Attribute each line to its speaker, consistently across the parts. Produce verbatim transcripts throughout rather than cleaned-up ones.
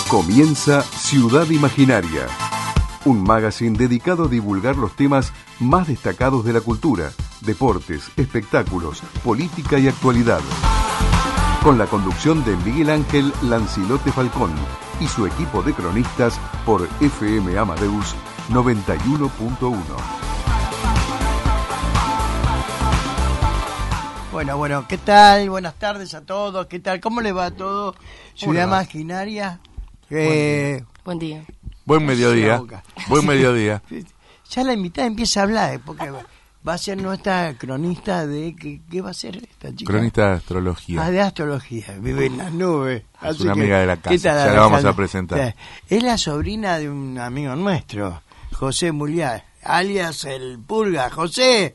Speaker 1: Comienza Ciudad Imaginaria, un magazine dedicado a divulgar los temas más destacados de la cultura, deportes, espectáculos, política y actualidad. Con la conducción de Miguel Ángel Lancilote Falcón y su equipo de cronistas por F M Amadeus noventa y uno punto uno.
Speaker 2: Bueno, bueno, ¿qué tal? Buenas tardes a todos, ¿qué tal? ¿Cómo les va a todos? Ciudad Imaginaria. Eh,
Speaker 3: Buen día.
Speaker 4: Buen mediodía. Buen mediodía.
Speaker 2: Ya la invitada empieza a hablar, porque va a ser nuestra cronista de... ¿Qué, qué va a ser esta chica?
Speaker 4: Cronista de astrología.
Speaker 2: Ah, de astrología, vive en las nubes.
Speaker 4: Es
Speaker 2: Así
Speaker 4: una
Speaker 2: que,
Speaker 4: amiga de la casa,
Speaker 2: ¿qué tal,
Speaker 4: ya la vamos a presentar.
Speaker 2: Es la sobrina de un amigo nuestro, José Muliá, alias el Pulga. José,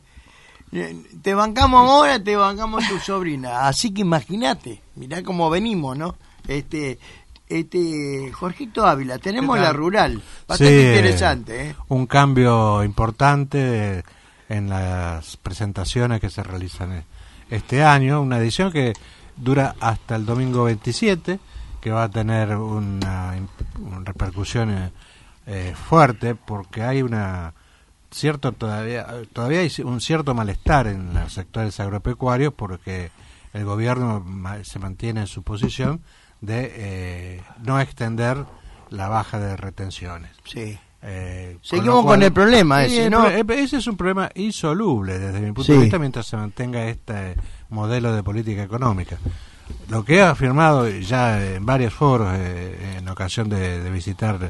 Speaker 2: te bancamos ahora, te bancamos tu sobrina. Así que imagínate, mirá cómo venimos, ¿no? Este... Este Jorgito Ávila, tenemos la rural, bastante sí, interesante. ¿eh?
Speaker 5: Un cambio importante en las presentaciones que se realizan este año, una edición que dura hasta el domingo veintisiete, que va a tener una, una repercusión eh, fuerte, porque hay una cierto todavía todavía hay un cierto malestar en los sectores agropecuarios, porque el gobierno se mantiene en su posición de eh, no extender la baja de retenciones.
Speaker 2: Sí.
Speaker 5: Eh,
Speaker 2: Seguimos con,
Speaker 5: cual,
Speaker 2: con el problema ese,
Speaker 5: eh,
Speaker 2: ¿no?
Speaker 5: Ese es un problema insoluble desde mi punto
Speaker 2: sí.
Speaker 5: de vista mientras se mantenga este modelo de política económica. Lo que he afirmado ya en varios foros eh, en ocasión de, de visitar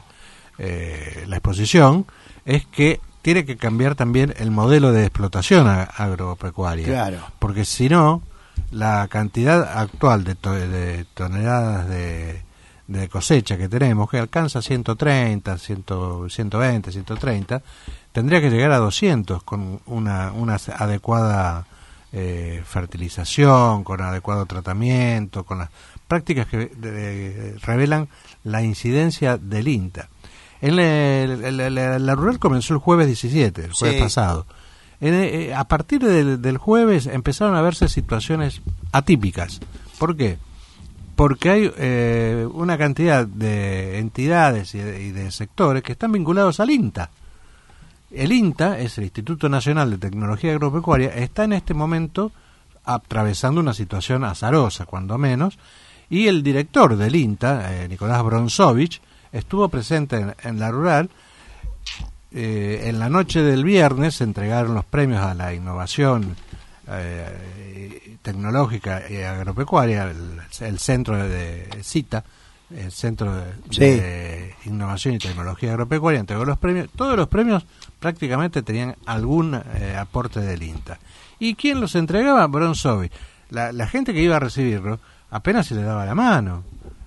Speaker 5: eh, la exposición es que tiene que cambiar también el modelo de explotación agropecuaria.
Speaker 2: Claro.
Speaker 5: Porque si no, la cantidad actual de, to de toneladas de, de cosecha que tenemos, que alcanza ciento treinta, cien, ciento veinte, ciento treinta, tendría que llegar a doscientos con una, una adecuada eh, fertilización, con adecuado tratamiento, con las prácticas que de, revelan la incidencia del INTA. En la, la, la, la rural comenzó el jueves diecisiete, el jueves sí. pasado. En, eh, a partir del, del jueves empezaron a verse situaciones atípicas. ¿Por qué? Porque hay eh, una cantidad de entidades y de, y de sectores que están vinculados al INTA. El INTA, es el Instituto Nacional de Tecnología Agropecuaria, está en este momento atravesando una situación azarosa, cuando menos, y el director del INTA, eh, Nicolás Bronsovich, estuvo presente en, en la rural. Eh, en la noche del viernes se entregaron los premios a la innovación eh, tecnológica y agropecuaria, el, el centro de, de CITA, el Centro de, sí. de Innovación y Tecnología Agropecuaria, entregó los premios. Todos los premios prácticamente tenían algún eh, aporte del INTA. ¿Y quién los entregaba? Bronsovich. La, la gente que iba a recibirlo apenas se le daba la mano.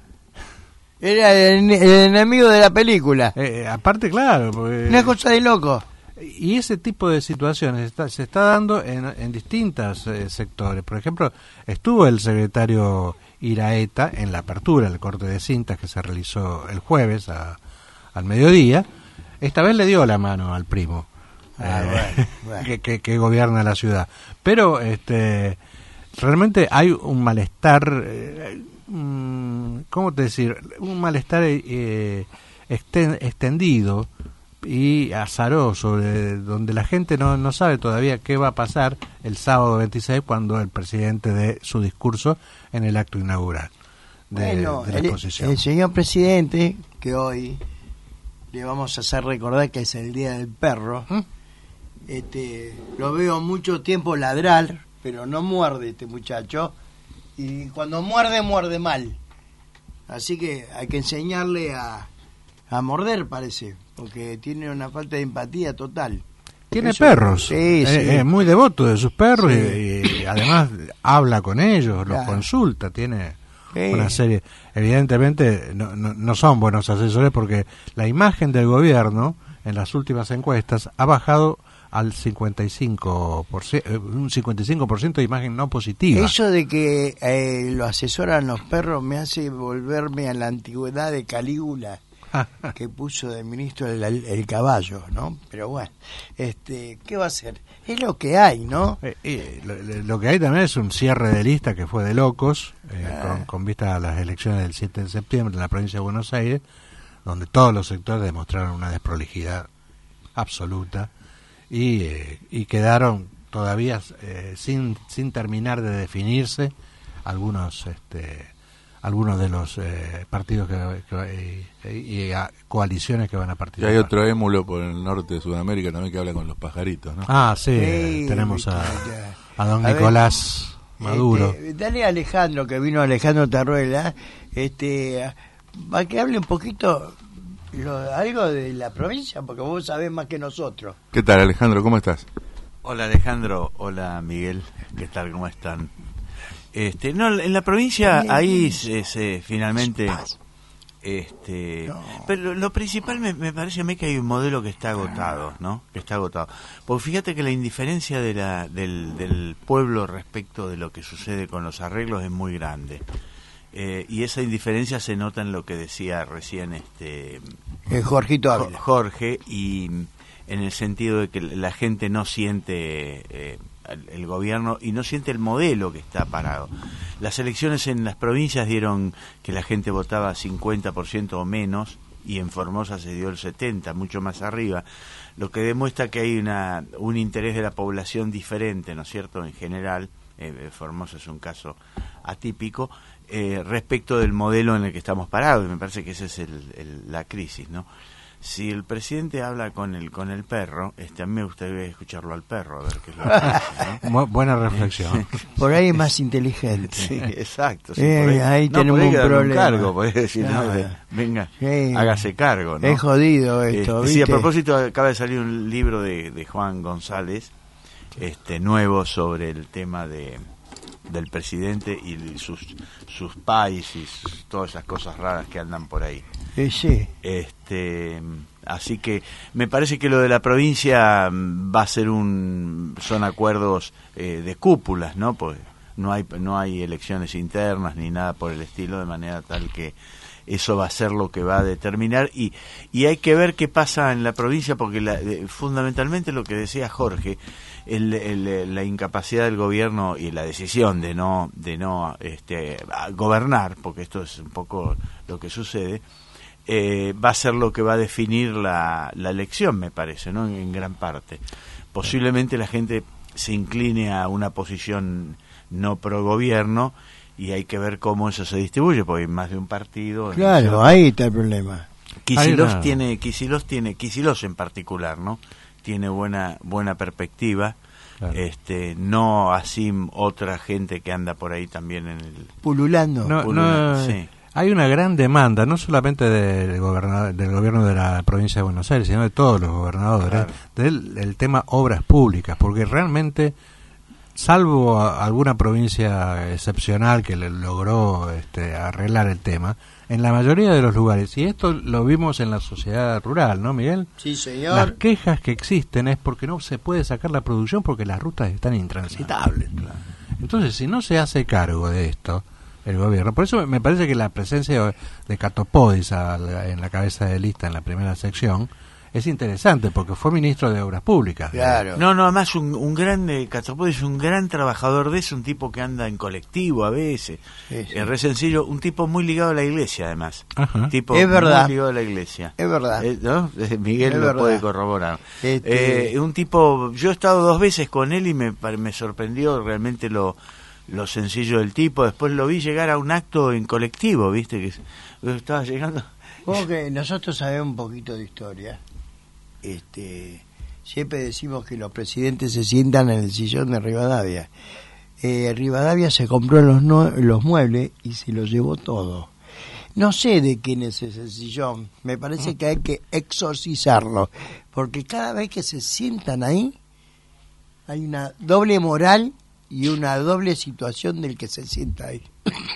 Speaker 2: Era el, el enemigo de la película.
Speaker 5: Eh, aparte, claro. Porque,
Speaker 2: una cosa de loco.
Speaker 5: Y ese tipo de situaciones está, se está dando en, en distintos eh, sectores. Por ejemplo, estuvo el secretario Iraeta en la apertura del corte de cintas que se realizó el jueves a, al mediodía. Esta vez le dio la mano al primo
Speaker 2: ah,
Speaker 5: eh,
Speaker 2: bueno, bueno.
Speaker 5: Que, que, que gobierna la ciudad. Pero este realmente hay un malestar... Eh, ¿cómo te decir? Un malestar eh, extendido y azaroso, de, donde la gente no, no sabe todavía qué va a pasar el sábado veintiséis cuando el presidente dé su discurso en el acto inaugural de,
Speaker 2: bueno,
Speaker 5: de la
Speaker 2: el,
Speaker 5: exposición.
Speaker 2: El señor presidente, que hoy le vamos a hacer recordar que es el Día del Perro, ¿Mm? este, lo veo mucho tiempo ladrar, pero no muerde este muchacho. Y cuando muerde, muerde mal. Así que hay que enseñarle a, a morder, parece, porque tiene una falta de empatía total.
Speaker 5: Tiene
Speaker 2: Eso,
Speaker 5: perros,
Speaker 2: sí,
Speaker 5: es,
Speaker 2: sí.
Speaker 5: es muy devoto de sus perros
Speaker 2: sí.
Speaker 5: y, y además habla con ellos, los
Speaker 2: claro.
Speaker 5: consulta, tiene
Speaker 2: sí.
Speaker 5: una serie. Evidentemente no, no, no son buenos asesores porque la imagen del gobierno en las últimas encuestas ha bajado al cincuenta y cinco por ciento, un cincuenta y cinco por ciento de imagen no positiva.
Speaker 2: Eso de que eh, lo asesoran los perros me hace volverme a la antigüedad de Calígula, que puso de ministro el, el caballo, ¿no? Pero bueno, este, ¿qué va a hacer? Es lo que hay, ¿no?
Speaker 5: Eh, eh, lo, lo que hay también es un cierre de lista que fue de locos, eh,
Speaker 2: Ah.
Speaker 5: con, con vista a las elecciones del siete de septiembre en la provincia de Buenos Aires, donde todos los sectores demostraron una desprolijidad absoluta y, eh, y quedaron todavía eh, sin sin terminar de definirse algunos este algunos de los eh, partidos que, que, y, y a, coaliciones que van a
Speaker 4: Y
Speaker 5: participar.
Speaker 4: hay otro émulo por el norte de Sudamérica también que habla con los pajaritos, ¿no?
Speaker 5: Ah, sí,
Speaker 2: Sí,
Speaker 5: tenemos a,
Speaker 2: viste,
Speaker 5: a don
Speaker 2: a ver,
Speaker 5: Nicolás Maduro.
Speaker 2: Este, dale a Alejandro, que vino Alejandro Tarruela, este, para que hable un poquito lo, algo de la provincia, porque vos sabés más que nosotros.
Speaker 4: ¿Qué tal, Alejandro? ¿Cómo estás?
Speaker 3: Hola Alejandro, hola Miguel, ¿qué tal? ¿Cómo están? Este, no, en la provincia ahí se, se finalmente, este,
Speaker 2: No.
Speaker 3: pero lo principal me, me parece a mí que hay un modelo que está agotado, ¿no? Que está agotado. Porque fíjate que la indiferencia de la, del, del pueblo respecto de lo que sucede con los arreglos es muy grande. Eh, y esa indiferencia se nota en lo que decía recién este
Speaker 2: Eh, Jorgito
Speaker 3: Jo-
Speaker 2: habla.
Speaker 3: Jorge, y en el sentido de que la gente no siente eh, el, el gobierno y no siente el modelo que está parado. Las elecciones en las provincias dieron que la gente votaba cincuenta por ciento o menos, y en Formosa se dio el setenta por ciento, mucho más arriba, lo que demuestra que hay una un interés de la población diferente, ¿no es cierto?, en general. eh, Formosa es un caso atípico, eh, respecto del modelo en el que estamos parados, y me parece que esa es el, el, la crisis, ¿no? Si el presidente habla con el con el perro, este, a mí me gustaría escucharlo al perro, a ver qué es lo que dice, ¿no?
Speaker 5: Bu- buena reflexión.
Speaker 2: Por ahí es más inteligente.
Speaker 3: Sí, exacto. Sí,
Speaker 2: Eh,
Speaker 3: por ahí,
Speaker 2: ahí
Speaker 3: no,
Speaker 2: tenemos
Speaker 3: por ahí
Speaker 2: un
Speaker 3: que darle
Speaker 2: problema.
Speaker 3: cargo, podés decir, ¿no?
Speaker 2: Claro.
Speaker 3: De- venga,
Speaker 2: Sí.
Speaker 3: hágase cargo, ¿no?
Speaker 2: Es jodido esto,
Speaker 3: Este, sí, a
Speaker 2: ¿viste?
Speaker 3: propósito, acaba de salir un libro de, de Juan González, este nuevo, sobre el tema de del presidente y sus sus pais y sus- todas esas cosas raras que andan por ahí.
Speaker 2: Eh, sí.
Speaker 3: Este, así que me parece que lo de la provincia mm, va a ser un son acuerdos eh, de cúpulas, ¿no? Pues no hay no hay elecciones internas ni nada por el estilo, de manera tal que eso va a ser lo que va a determinar, y y hay que ver qué pasa en la provincia, porque la, eh, fundamentalmente lo que decía Jorge, el, el, la incapacidad del gobierno y la decisión de no de no este gobernar, porque esto es un poco lo que sucede. Eh, va a ser lo que va a definir la, la elección, me parece, ¿no? En, en gran parte. Posiblemente la gente se incline a una posición no pro gobierno, y hay que ver cómo eso se distribuye, porque hay más de un partido.
Speaker 2: Claro,
Speaker 3: ¿no?
Speaker 2: ahí está el problema.
Speaker 3: Kicillof
Speaker 5: Hay una-
Speaker 3: tiene, Kicillof tiene, Kicillof en particular, ¿no? Tiene buena buena perspectiva.
Speaker 5: Claro.
Speaker 3: Este, no así otra gente que anda por ahí también en el
Speaker 2: Pululando.
Speaker 5: No,
Speaker 3: Pulula,
Speaker 5: no,
Speaker 3: sí.
Speaker 5: hay una gran demanda, no solamente del gobernador, del gobierno de la provincia de Buenos Aires, sino de todos los gobernadores,
Speaker 3: Claro.
Speaker 5: del, del tema obras públicas, porque realmente, salvo a- alguna provincia excepcional que le logró este, arreglar el tema, en la mayoría de los lugares, y esto lo vimos en la sociedad rural, ¿no, Miguel?
Speaker 2: Sí,
Speaker 5: Las
Speaker 2: señor.
Speaker 5: quejas que existen es porque no se puede sacar la producción porque las rutas están intransitables. Entonces, si no se hace cargo de esto, el gobierno, por eso me parece que la presencia de Catopodis a la- en la cabeza de lista en la primera sección es interesante, porque fue ministro de Obras Públicas.
Speaker 2: Claro.
Speaker 3: No, no, además un, un gran, eh, Catopodis es un gran trabajador de eso, un tipo que anda en colectivo a veces,
Speaker 2: Sí, sí.
Speaker 3: es re sencillo, un tipo muy ligado a la iglesia además,
Speaker 5: Ajá.
Speaker 3: tipo
Speaker 2: Es verdad.
Speaker 3: muy ligado a la iglesia.
Speaker 2: Es verdad.
Speaker 3: Eh, ¿no? Eh, Miguel
Speaker 2: Es
Speaker 3: lo
Speaker 2: verdad.
Speaker 3: puede corroborar.
Speaker 2: Este-
Speaker 3: Eh, un tipo, yo he estado dos veces con él y me, pare- me sorprendió realmente lo, lo sencillo del tipo. Después lo vi llegar a un acto en colectivo, viste, que que estaba llegando.
Speaker 2: Como que nosotros sabemos un poquito de historia. Este, siempre decimos que los presidentes se sientan en el sillón de Rivadavia. Eh, Rivadavia se compró los, no- los muebles y se los llevó todo. No sé de quién es ese sillón. Me parece que hay que exorcizarlo. Porque cada vez que se sientan ahí, hay una doble moral y una doble situación del que se sienta ahí.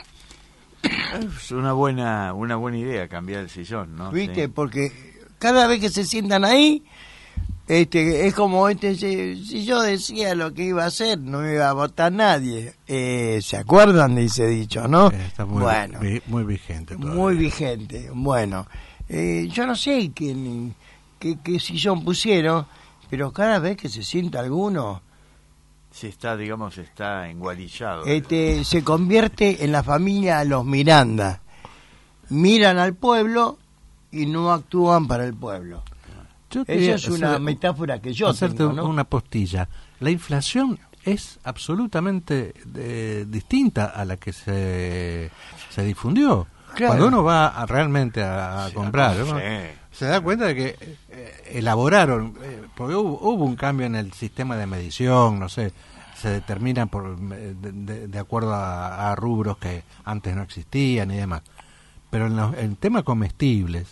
Speaker 3: Es una buena, una buena idea cambiar el sillón, ¿no?
Speaker 2: ¿Viste?
Speaker 3: Sí.
Speaker 2: Porque cada vez que se sientan ahí, este, es como este, si, si yo decía lo que iba a hacer, no me iba a votar nadie. Eh, ¿Se acuerdan de ese dicho, no?
Speaker 5: Eh, Está muy,
Speaker 2: bueno,
Speaker 5: vi- muy vigente todavía.
Speaker 2: muy vigente. Bueno, eh, yo no sé quién, qué, qué sillón pusieron, pero cada vez que se sienta alguno,
Speaker 3: Sí, está, digamos, está engualillado.
Speaker 2: Este, se convierte en la familia Los Miranda. Miran al pueblo y no actúan para el pueblo.
Speaker 5: Yo
Speaker 2: Esa es una
Speaker 5: hacer,
Speaker 2: metáfora que yo
Speaker 5: hacerte
Speaker 2: tengo, ¿no?
Speaker 5: una postilla. La inflación es absolutamente eh, distinta a la que se, se difundió.
Speaker 2: Claro.
Speaker 5: Cuando uno va a, realmente a, a
Speaker 3: Sí,
Speaker 5: comprar,
Speaker 3: a-
Speaker 5: ¿no?
Speaker 3: sí.
Speaker 5: Se da cuenta de que eh, elaboraron, eh, porque hubo, hubo un cambio en el sistema de medición, no sé, se determinan por de, de- de acuerdo a, a rubros que antes no existían y demás. Pero en, los, en tema comestibles,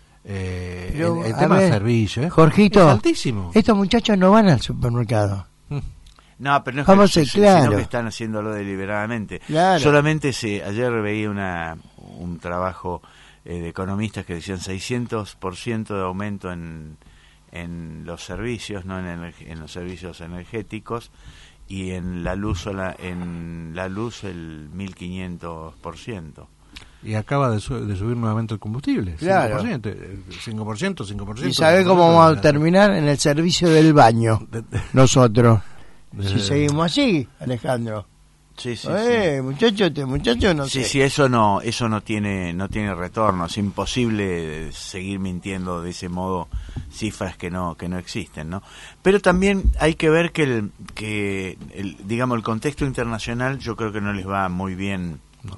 Speaker 5: eh,
Speaker 2: Pero,
Speaker 5: en, en
Speaker 2: a
Speaker 5: tema de
Speaker 2: ver,
Speaker 5: servicios,
Speaker 2: Jorgito,
Speaker 5: es altísimo.
Speaker 2: estos muchachos no van al supermercado.
Speaker 3: No, pero no es
Speaker 2: Vamos
Speaker 3: que,
Speaker 2: a
Speaker 3: no,
Speaker 2: ser claros.
Speaker 3: sino que están haciéndolo deliberadamente.
Speaker 2: Claro.
Speaker 3: Solamente se, ayer veía una, un trabajo eh, de economistas que decían seiscientos por ciento de aumento en, en los servicios, no en, energ- en los servicios energéticos, y en la luz sola- en la luz el mil quinientos por ciento.
Speaker 5: Y acaba de, su- de subir nuevamente el combustible.
Speaker 2: Claro.
Speaker 5: cinco por ciento, eh, cinco por ciento, cinco por ciento.
Speaker 2: ¿Y sabés cómo vamos a terminar? En el servicio del baño, nosotros. Si seguimos así, Alejandro.
Speaker 3: Sí, sí,
Speaker 2: eh, muchacho, este muchacho no
Speaker 3: sí. Sí,
Speaker 2: sé.
Speaker 3: sí, eso no, eso no tiene, no tiene retorno. Es imposible seguir mintiendo de ese modo cifras que no, que no existen, ¿no? Pero también hay que ver que el, que el, digamos, el contexto internacional, yo creo que no les va muy bien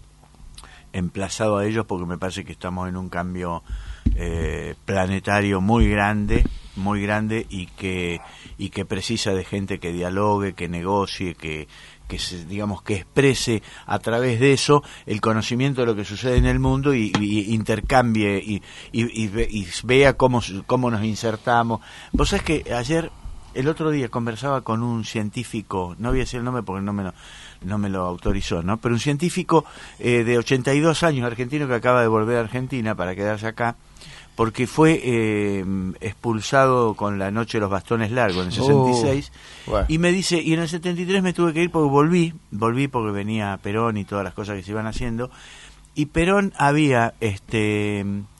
Speaker 3: emplazado a ellos, porque me parece que estamos en un cambio eh, planetario muy grande, muy grande y que y que precisa de gente que dialogue, que negocie, que que se, digamos, que exprese a través de eso el conocimiento de lo que sucede en el mundo y, y intercambie y, y, y, ve, y vea cómo, cómo nos insertamos. Vos sabés que ayer, el otro día, conversaba con un científico, no voy a decir el nombre porque no me lo, no me lo autorizó, ¿no? Pero un científico eh, de ochenta y dos años, argentino, que acaba de volver a Argentina para quedarse acá, porque fue eh, expulsado con la noche de los bastones largos en el sesenta y seis,
Speaker 2: Uh, bueno.
Speaker 3: y me dice, y en el setenta y tres me tuve que ir porque volví, volví porque venía Perón y todas las cosas que se iban haciendo, y Perón había este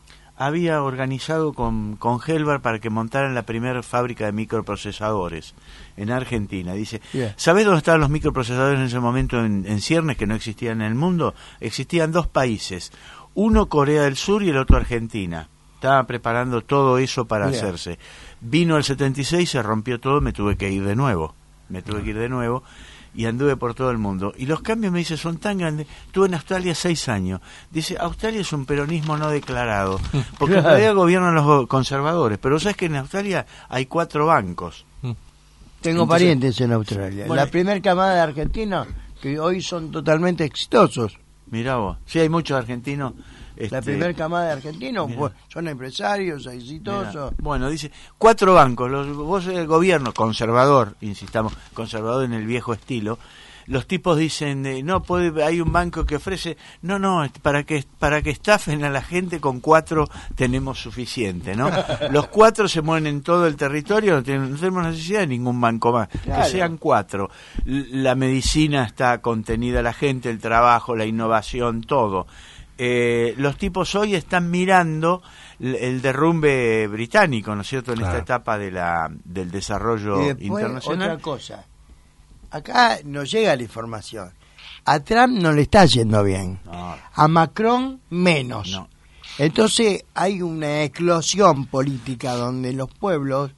Speaker 3: había organizado con, con Helbar para que montaran la primera fábrica de microprocesadores en Argentina. Dice,
Speaker 2: Yeah.
Speaker 3: ¿sabés dónde estaban los microprocesadores en ese momento en, en ciernes que no existían en el mundo? Existían dos países, uno Corea del Sur y el otro Argentina. Estaba preparando todo eso para
Speaker 2: Yeah.
Speaker 3: hacerse. Vino el setenta y seis, se rompió todo, me tuve que ir de nuevo. Me tuve que ir de nuevo y anduve por todo el mundo. Y los cambios, me dice, son tan grandes. Estuve en Australia seis años. Dice, Australia es un peronismo no declarado, porque en realidad gobiernan los go- conservadores. Pero sabes que en Australia hay cuatro bancos.
Speaker 2: Tengo
Speaker 3: Entonces,
Speaker 2: parientes en Australia.
Speaker 3: bueno,
Speaker 2: la primer camada de argentinos que hoy son totalmente exitosos.
Speaker 3: Mirá vos. Sí, hay muchos argentinos.
Speaker 2: La
Speaker 3: este,
Speaker 2: primer camada de argentinos
Speaker 3: mira.
Speaker 2: pues, son empresarios,
Speaker 3: Mira,
Speaker 2: exitosos.
Speaker 3: bueno, dice, cuatro bancos, los, vos el gobierno conservador, insistamos, conservador en el viejo estilo, los tipos dicen, eh, no, puede, hay un banco que ofrece, no, no, para que para que estafen a la gente con cuatro tenemos suficiente, ¿no? Los cuatro se mueven en todo el territorio, no, tienen, no tenemos necesidad de ningún banco más,
Speaker 2: Claro.
Speaker 3: que sean cuatro. L- La medicina está contenida, la gente, el trabajo, la innovación, todo. Eh, los tipos hoy están mirando l- el derrumbe británico, ¿no es cierto?, en
Speaker 5: Claro.
Speaker 3: esta etapa de la del desarrollo
Speaker 2: Y después,
Speaker 3: internacional.
Speaker 2: otra cosa. Acá nos llega la información. A Trump no le está yendo bien.
Speaker 3: No,
Speaker 2: A Macron menos.
Speaker 3: no.
Speaker 2: Entonces hay una eclosión política donde los pueblos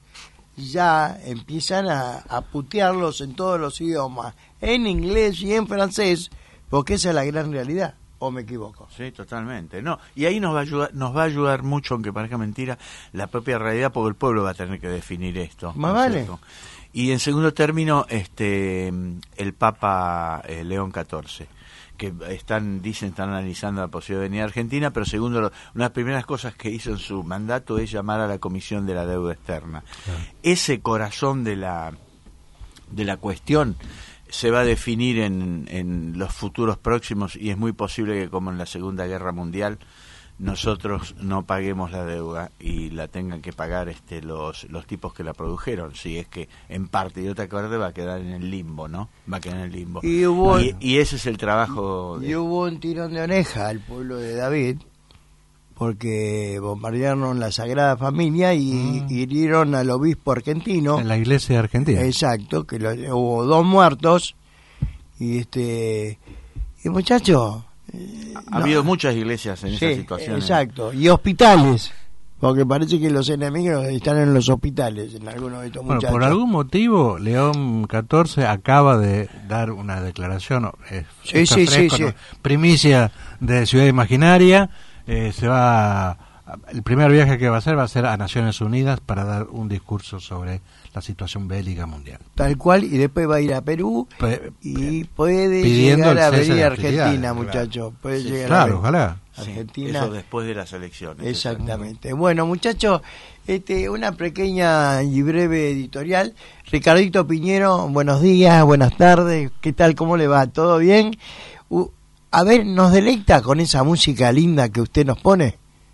Speaker 2: ya empiezan a, a putearlos en todos los idiomas, en inglés y en francés, porque esa es la gran realidad. ¿O me equivoco?
Speaker 3: Sí, totalmente. No, y ahí nos va a ayudar, nos va a ayudar mucho, aunque parezca mentira, la propia realidad, porque el pueblo va a tener que definir esto.
Speaker 2: Más
Speaker 3: ¿no es
Speaker 2: vale.
Speaker 3: cierto? Y en segundo término, este, el Papa eh, León catorce, que están, dicen, están analizando la posibilidad de venir a Argentina, pero segundo, lo- una de las primeras cosas que hizo en su mandato es llamar a la Comisión de la Deuda Externa.
Speaker 5: Claro.
Speaker 3: Ese corazón de la de la cuestión se va a definir en, en los futuros próximos, y es muy posible que, como en la Segunda Guerra Mundial, nosotros no paguemos la deuda y la tengan que pagar este los los tipos que la produjeron, si es que en parte, y otra cosa va a quedar en el limbo, ¿no? Va a quedar en el limbo.
Speaker 2: Y hubo-
Speaker 3: y, y ese es el trabajo de-
Speaker 2: Y hubo un tirón de oreja al pueblo de David, porque bombardearon la Sagrada Familia y mm. hirieron al obispo argentino.
Speaker 5: En la iglesia de Argentina.
Speaker 2: Exacto, que lo, hubo dos muertos. Y este y muchachos... Eh,
Speaker 3: ha no. habido muchas iglesias en sí, esa situación.
Speaker 2: Exacto, y hospitales. Porque parece que los enemigos están en los hospitales, en algunos de estos
Speaker 5: bueno,
Speaker 2: muchachos.
Speaker 5: Por algún motivo, León catorce acaba de dar una declaración, eh,
Speaker 2: sí, sí,
Speaker 5: fresco,
Speaker 2: sí,
Speaker 5: ¿no?
Speaker 2: sí.
Speaker 5: primicia de Ciudad Imaginaria, eh, se va, el primer viaje que va a hacer va a ser a Naciones Unidas para dar un discurso sobre la situación bélica mundial.
Speaker 2: Tal cual, y después va a ir a Perú P y puede
Speaker 5: llegar
Speaker 2: a venir a Argentina, muchachos. Puede
Speaker 5: sí,
Speaker 2: llegar
Speaker 5: claro,
Speaker 2: a
Speaker 5: ojalá.
Speaker 2: Argentina.
Speaker 3: Sí, eso después de las elecciones.
Speaker 2: Exactamente. Bueno, muchachos, este, una pequeña y breve editorial. Ricardito Piñero, buenos días, buenas tardes. ¿Qué tal? ¿Cómo le va? ¿Todo bien? Uh, a ver, ¿nos deleita con esa música linda que usted nos pone?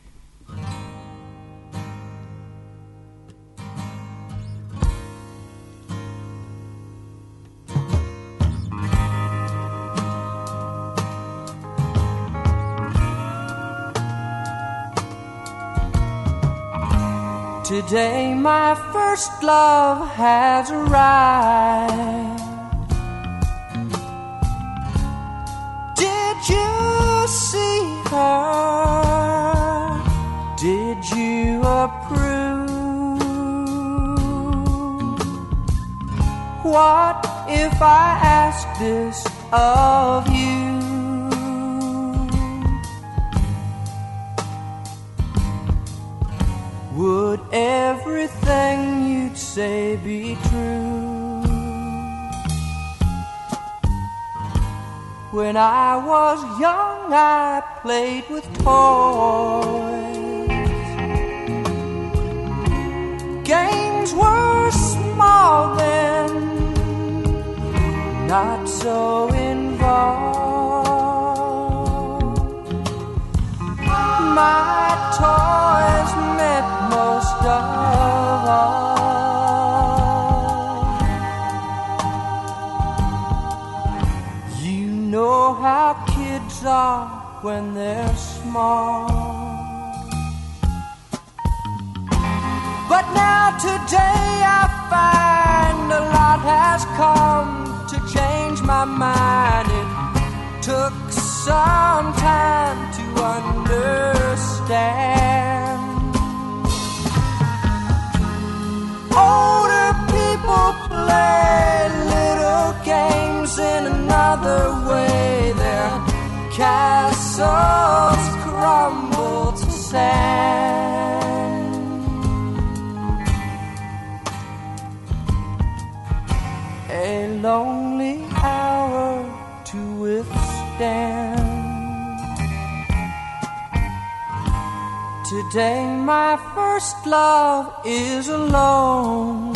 Speaker 6: Today my first love has arrived. Did you see her? Did you approve? What if I ask this of you? Would everything you'd say be true? When I was young, I played with toys. Games were small then, not so involved. My toys meant most of all. You know how kids are when they're small. But now today I find a lot has come to change my mind. It took some time to understand. Older people play little games in another way. Their castles crumble to sand. A lonely hour to withstand. Today my first love is alone.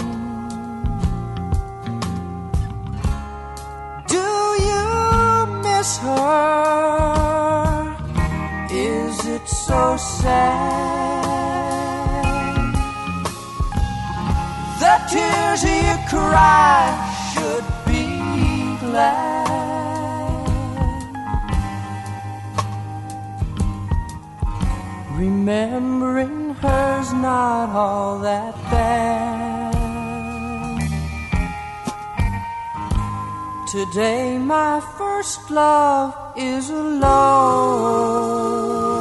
Speaker 6: Do you miss her? Is it so sad? The tears you cry should be glad. Remembering her's not all that bad. Today my first love is alone.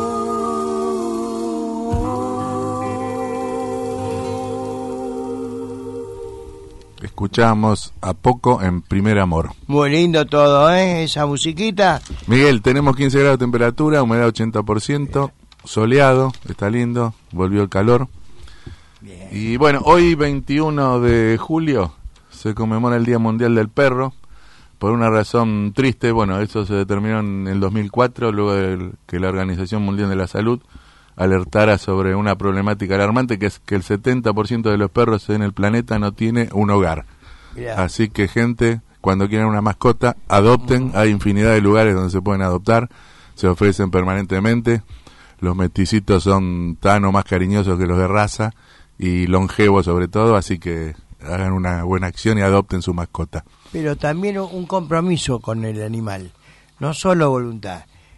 Speaker 4: Escuchamos A Poco en Primer Amor.
Speaker 2: Muy lindo todo, ¿eh? Esa musiquita.
Speaker 4: Miguel, tenemos quince grados de temperatura, humedad ochenta por ciento. Soleado, está lindo, volvió el calor. Bien. Y bueno, hoy veintiuno de julio se conmemora el Día Mundial del Perro, por una razón triste. Bueno, eso se determinó en el dos mil cuatro, luego de que la Organización Mundial de la Salud alertara sobre una problemática alarmante, que es que el setenta por ciento de los perros en el planeta no tiene un hogar. Bien. Así que gente, cuando quieran una mascota, adopten. Uh-huh. Hay infinidad de lugares donde se pueden adoptar, se ofrecen permanentemente. Los meticitos son tan o más cariñosos que los de raza y longevos sobre todo, así que hagan una buena acción y adopten su mascota.
Speaker 2: Pero también un compromiso con el animal, no solo voluntad.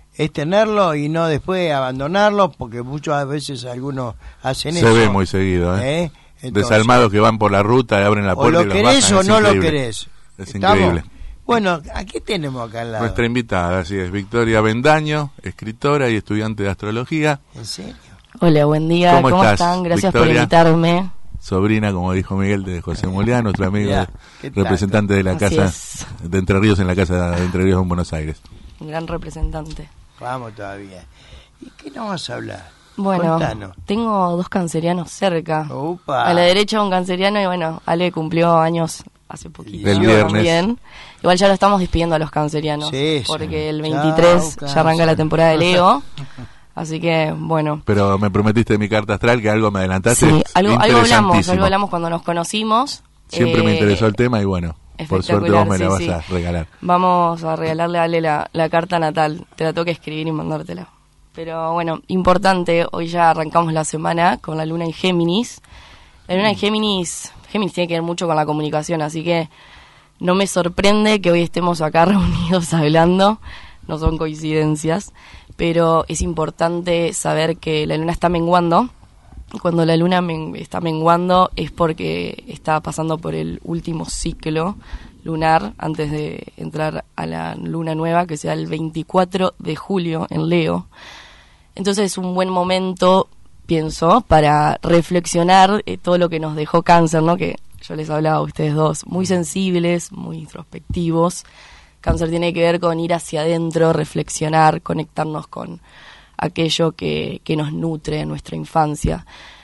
Speaker 2: es tenerlo y no después abandonarlo, porque muchas veces algunos hacen
Speaker 4: Se
Speaker 2: eso.
Speaker 4: Se ve muy seguido, ¿eh?
Speaker 2: ¿Eh? Entonces,
Speaker 4: desalmados que van por la ruta y abren la puerta
Speaker 2: o
Speaker 4: y
Speaker 2: lo
Speaker 4: los
Speaker 2: querés
Speaker 4: bajan.
Speaker 2: o
Speaker 4: Es
Speaker 2: no
Speaker 4: increíble.
Speaker 2: lo querés.
Speaker 4: Es
Speaker 2: ¿Estamos?
Speaker 4: increíble.
Speaker 2: Bueno, aquí tenemos acá al lado.
Speaker 4: Nuestra invitada, así es, Victoria Bendaño, escritora y estudiante de astrología.
Speaker 2: ¿En serio?
Speaker 7: Hola, buen día.
Speaker 4: ¿Cómo
Speaker 7: ¿Cómo,
Speaker 4: estás,
Speaker 7: están? Gracias
Speaker 4: Victoria?
Speaker 7: por invitarme.
Speaker 4: Sobrina, como dijo Miguel, de José Molián, nuestro amigo,
Speaker 2: Ya, ¿qué tal?
Speaker 4: representante de la
Speaker 7: Así
Speaker 4: casa
Speaker 7: es.
Speaker 4: de Entre Ríos en la casa de Entre Ríos en Buenos Aires.
Speaker 7: Un gran representante.
Speaker 2: Vamos todavía. ¿Y qué nos vas a hablar?
Speaker 7: Bueno,
Speaker 2: Contanos.
Speaker 7: tengo dos cancerianos cerca.
Speaker 2: Upa.
Speaker 7: A la derecha un canceriano y bueno, Ale cumplió años hace poquito.
Speaker 4: Del viernes.
Speaker 7: También. Igual ya lo estamos despidiendo a los cancerianos.
Speaker 2: Sí, sí.
Speaker 7: Porque el
Speaker 2: Chao,
Speaker 7: veintitrés
Speaker 2: cáncer.
Speaker 7: ya arranca la temporada de Leo. Así que, bueno.
Speaker 4: Pero me prometiste mi carta astral que algo me adelantaste.
Speaker 7: Sí, algo, algo hablamos,
Speaker 4: Interesantísimo.
Speaker 7: algo hablamos cuando nos conocimos.
Speaker 4: Siempre me
Speaker 7: Eh,
Speaker 4: interesó el tema y bueno, por suerte
Speaker 7: espectacular,
Speaker 4: vos me la
Speaker 7: sí,
Speaker 4: vas
Speaker 7: sí.
Speaker 4: a regalar.
Speaker 7: Vamos a regalarle a Ale la, la carta natal. Te la tengo que escribir y mandártela. Pero bueno, importante, hoy ya arrancamos la semana con la luna en Géminis. La luna en Géminis, Géminis tiene que ver mucho con la comunicación, así que no me sorprende que hoy estemos acá reunidos hablando, no son coincidencias, pero es importante saber que la luna está menguando. Cuando la luna men- está menguando es porque está pasando por el último ciclo lunar antes de entrar a la luna nueva, que sea el veinticuatro de julio en Leo. Entonces es un buen momento, pienso, para reflexionar eh, todo lo que nos dejó Cáncer, ¿no? Que yo les hablaba a ustedes dos, muy sensibles, muy introspectivos. Cáncer tiene que ver con ir hacia adentro, reflexionar, conectarnos con aquello que, que nos nutre en nuestra infancia.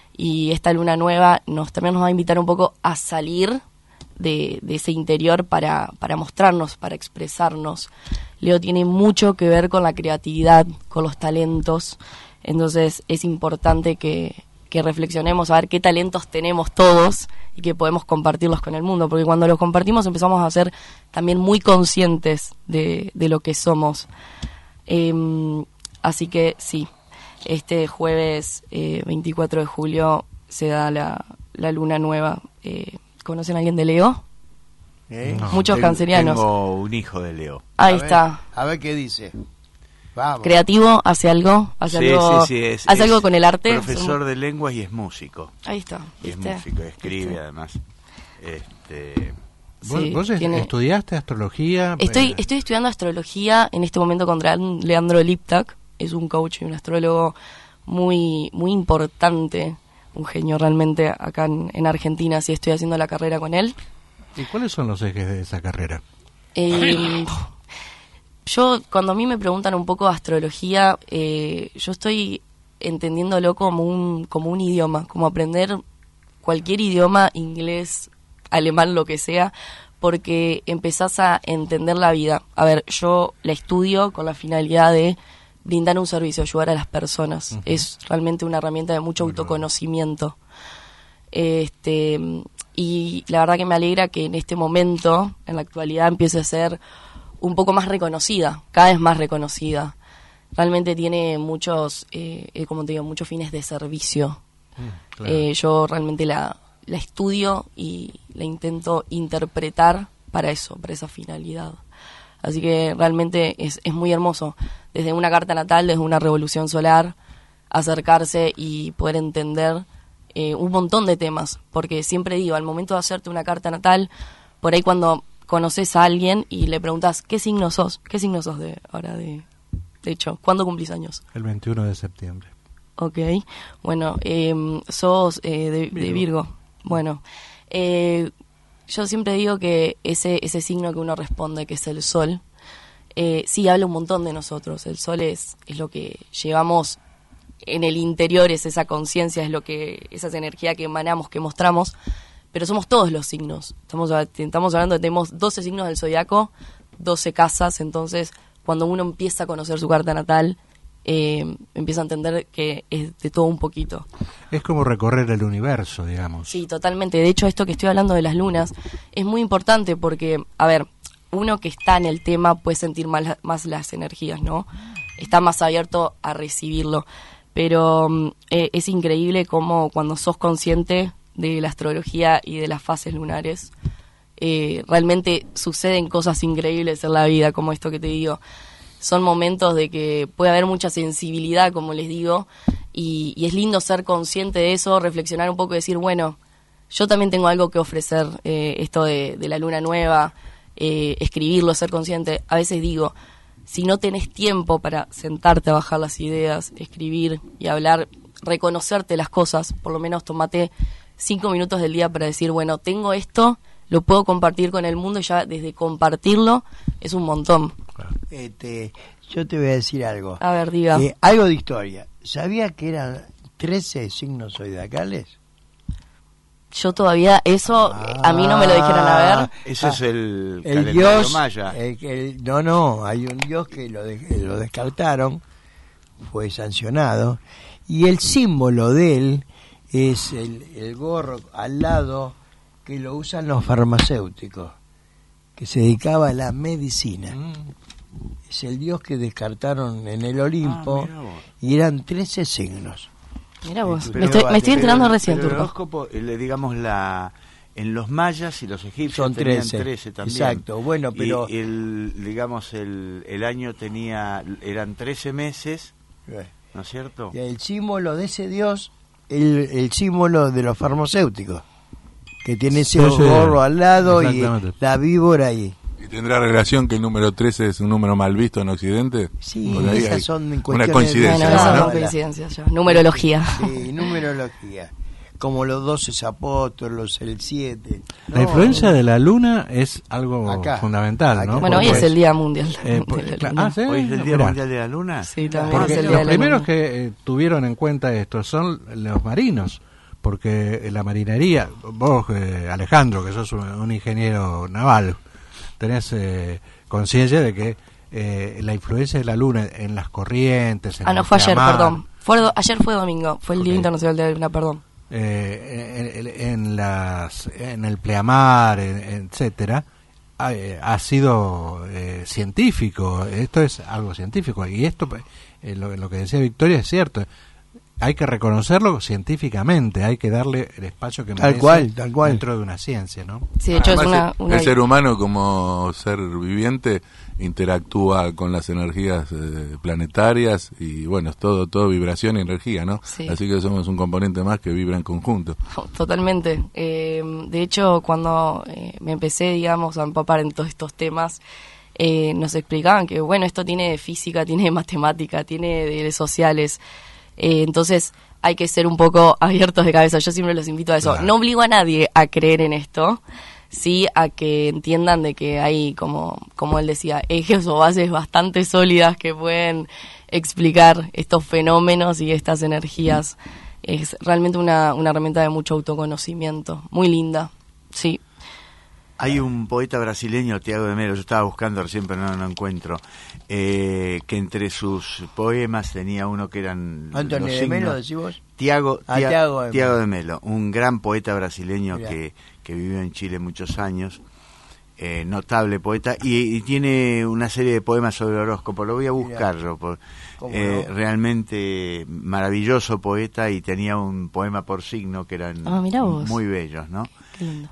Speaker 7: Y esta luna nueva nos también nos va a invitar un poco a salir de, de ese interior para, para mostrarnos, para expresarnos. Leo tiene mucho que ver con la creatividad, con los talentos, entonces es importante que, que reflexionemos a ver qué talentos tenemos todos y que podemos compartirlos con el mundo, porque cuando los compartimos empezamos a ser también muy conscientes de, de lo que somos. Eh, así que sí, este jueves eh, veinticuatro de julio se da la, la luna nueva. Eh, ¿Conocen a alguien de Leo?
Speaker 2: ¿Eh?
Speaker 5: No.
Speaker 7: Muchos
Speaker 3: Tengo-
Speaker 7: cancerianos.
Speaker 3: Tengo un hijo de Leo.
Speaker 7: Ahí
Speaker 2: A ver,
Speaker 7: está.
Speaker 2: A ver qué dice. Vamos.
Speaker 7: Creativo, hace algo, hace
Speaker 3: Sí,
Speaker 7: algo,
Speaker 3: sí, sí, es-
Speaker 7: hace
Speaker 3: es
Speaker 7: algo con el arte.
Speaker 3: Profesor de lenguas y es músico.
Speaker 7: Ahí está.
Speaker 3: Y es
Speaker 7: ¿viste?
Speaker 3: músico, escribe
Speaker 7: ¿Viste?
Speaker 3: además. Este,
Speaker 5: ¿Vos,
Speaker 7: Sí,
Speaker 5: vos es-
Speaker 7: tiene-
Speaker 5: estudiaste astrología?
Speaker 7: Estoy,
Speaker 5: Eh,
Speaker 7: estoy estudiando astrología en este momento con Lean- Leandro Liptak. Es un coach y un astrólogo muy, muy importante, un genio realmente acá en, en Argentina. Sí, estoy haciendo la carrera con él.
Speaker 5: ¿Y cuáles son los ejes de esa carrera?
Speaker 7: Eh, yo, cuando a mí me preguntan un poco de astrología, eh, yo estoy entendiéndolo como un, como un idioma, como aprender cualquier idioma, inglés, alemán, lo que sea, porque empezás a entender la vida. A ver, yo la estudio con la finalidad de brindar un servicio, ayudar a las personas. Uh-huh. Es realmente una herramienta de mucho bueno. autoconocimiento. Este, y la verdad que me alegra que en este momento, en la actualidad, empiece a ser un poco más reconocida, cada vez más reconocida. Realmente tiene muchos, eh, eh, como te digo, muchos fines de servicio. Mm, claro. eh, yo realmente la, la estudio y la intento interpretar para eso, para esa finalidad. Así que realmente es, es muy hermoso, desde una carta natal, desde una revolución solar, acercarse y poder entender eh, un montón de temas, porque siempre digo, al momento de hacerte una carta natal, por ahí cuando conoces a alguien y le preguntas, ¿qué signo sos? ¿Qué signo sos de ahora de, de hecho? ¿Cuándo cumplís años?
Speaker 5: El veintiuno de septiembre.
Speaker 7: Ok, bueno, eh, sos eh, de, Virgo. de Virgo. Bueno, eh, yo siempre digo que ese ese signo que uno responde, que es el sol, eh, sí habla un montón de nosotros. El sol es, es lo que llevamos en el interior, es esa conciencia, es lo que, esa energía que emanamos, que mostramos, pero somos todos los signos. Estamos, estamos hablando de tenemos doce signos del zodiaco, doce casas, entonces cuando uno empieza a conocer su carta natal, eh, empieza a entender que es de todo un poquito.
Speaker 5: Es como recorrer el universo, digamos.
Speaker 7: Sí, totalmente. De hecho, esto que estoy hablando de las lunas es muy importante porque, a ver, uno que está en el tema puede sentir más, más las energías, ¿no? Está más abierto a recibirlo. Pero eh, es increíble cómo cuando sos consciente de la astrología y de las fases lunares, eh, realmente suceden cosas increíbles en la vida, como esto que te digo. son momentos de que puede haber mucha sensibilidad, como les digo, y, y es lindo ser consciente de eso, reflexionar un poco y decir, bueno, yo también tengo algo que ofrecer, eh, esto de, de la luna nueva, eh, escribirlo, ser consciente. A veces digo, si no tenés tiempo para sentarte a bajar las ideas, escribir y hablar, reconocerte las cosas, por lo menos tomate cinco minutos del día para decir, bueno, tengo esto, lo puedo compartir con el mundo, y ya desde compartirlo es un montón.
Speaker 2: Este, yo te voy a decir algo.
Speaker 7: A ver, diga.
Speaker 2: Eh, algo de historia. ¿Sabía que eran trece signos zodiacales?
Speaker 7: Yo todavía, eso
Speaker 2: Ah,
Speaker 7: a mí no me lo dijeron, a ver.
Speaker 3: Ese
Speaker 2: Ah,
Speaker 3: es el,
Speaker 2: el
Speaker 3: calendario
Speaker 2: dios
Speaker 3: maya.
Speaker 2: el- el- no no hay un dios que lo, de- lo descartaron, fue sancionado, y el símbolo de él es el, el gorro al lado que lo usan los farmacéuticos, que se dedicaba a la medicina. Es el dios que descartaron en el Olimpo.
Speaker 3: Ah, mirá vos.
Speaker 2: Y eran trece signos.
Speaker 7: Mira vos,
Speaker 2: Pero-
Speaker 7: me estoy, me estoy
Speaker 3: Pero-
Speaker 7: enterando recién,
Speaker 3: pero el
Speaker 7: Turco.
Speaker 3: horóscopo, eh, le digamos, la en los mayas y los egipcios
Speaker 2: Son
Speaker 3: tenían
Speaker 2: trece.
Speaker 3: trece también.
Speaker 2: Exacto, bueno, pero-
Speaker 3: Y el, digamos, el, el año tenía, eran trece meses, ¿no es cierto?
Speaker 2: Y el símbolo de ese dios, el, el símbolo de los farmacéuticos, que tiene ese
Speaker 5: Sí, sí,
Speaker 2: gorro al lado y
Speaker 5: exactamente.
Speaker 2: la víbora ahí.
Speaker 4: ¿Y tendrá relación que el número trece es un número mal visto en Occidente?
Speaker 2: Sí,
Speaker 4: Por ahí
Speaker 2: esas
Speaker 4: hay
Speaker 2: son
Speaker 4: una
Speaker 2: cuestiones de-
Speaker 4: coincidencia.
Speaker 7: Bueno,
Speaker 2: ¿no?
Speaker 7: esas
Speaker 4: ¿no?
Speaker 7: son coincidencias ya. Numerología.
Speaker 2: Sí, numerología. Como los doce apóstolos, el siete.
Speaker 5: La influencia de la luna es algo
Speaker 2: Acá.
Speaker 5: fundamental,
Speaker 2: Acá.
Speaker 5: ¿no?
Speaker 7: Bueno, hoy
Speaker 5: Porque-
Speaker 7: es el Día Mundial
Speaker 5: eh,
Speaker 7: de
Speaker 5: por-
Speaker 7: la
Speaker 5: cla-
Speaker 7: Luna.
Speaker 5: ah, ¿sí?
Speaker 3: Hoy es el Día
Speaker 5: Mirá.
Speaker 3: Mundial de la Luna.
Speaker 7: Sí, también
Speaker 5: Porque
Speaker 7: es el Día
Speaker 5: los
Speaker 7: de la
Speaker 5: primeros
Speaker 7: Luna.
Speaker 5: que eh, tuvieron en cuenta esto son los marinos, porque la marinería, vos eh, Alejandro, que sos un, un ingeniero naval, tenés eh, conciencia de que eh, la influencia de la luna en las corrientes, en
Speaker 7: Ah, no,
Speaker 5: el
Speaker 7: fue ayer,
Speaker 5: pleamar,
Speaker 7: perdón. Fue do- ayer fue domingo, fue el Día
Speaker 5: Ok.
Speaker 7: Internacional de la Luna, perdón.
Speaker 5: eh, en, en- en las en el pleamar, en- etcétera, ha, eh, ha sido eh, científico. Esto es algo científico, y esto eh, lo, lo que decía Victoria es cierto. Hay que reconocerlo científicamente, hay que darle el espacio que
Speaker 2: Tal
Speaker 5: merece
Speaker 2: cual, tal cual.
Speaker 5: dentro de una ciencia, ¿no?
Speaker 7: Sí, de hecho es
Speaker 4: Además,
Speaker 7: una...
Speaker 4: el-
Speaker 7: una
Speaker 4: el ser humano como ser viviente interactúa con las energías eh, planetarias y bueno, es todo todo vibración y energía, ¿no?
Speaker 7: Sí.
Speaker 4: Así que somos un componente más que vibra en conjunto.
Speaker 7: Totalmente. Eh, de hecho, cuando eh, me empecé, digamos, a empapar en todos estos temas, eh, nos explicaban que, bueno, esto tiene de física, tiene de matemática, tiene de sociales. Eh, entonces, hay que ser un poco abiertos de cabeza. Yo siempre los invito a eso.
Speaker 5: Claro.
Speaker 7: No obligo a nadie a creer en esto, sí a que entiendan de que hay, como, como él decía, ejes o bases bastante sólidas que pueden explicar estos fenómenos y estas energías. Es realmente una, una herramienta de mucho autoconocimiento, muy linda, sí.
Speaker 3: Hay un poeta brasileño, Tiago de Melo, yo estaba buscando recién pero no, no encuentro, eh, que entre sus poemas tenía uno que eran
Speaker 2: Antonio
Speaker 3: los
Speaker 2: de Melo,
Speaker 3: signos.
Speaker 2: decís vos.
Speaker 3: Tiago,
Speaker 2: Ah,
Speaker 3: Tia-
Speaker 2: Tiago de
Speaker 3: Tiago
Speaker 2: Melo.
Speaker 3: de Melo, un gran poeta brasileño
Speaker 2: Mirá.
Speaker 3: que, que vivió en Chile muchos años, eh, notable poeta, y, y tiene una serie de poemas sobre horóscopo, lo voy a buscar yo, por-
Speaker 2: ¿Cómo
Speaker 3: eh,
Speaker 2: no?
Speaker 3: realmente maravilloso poeta, y tenía un poema por signo que eran
Speaker 7: Ah, mirá vos.
Speaker 3: muy bellos, ¿no?
Speaker 7: Qué lindo.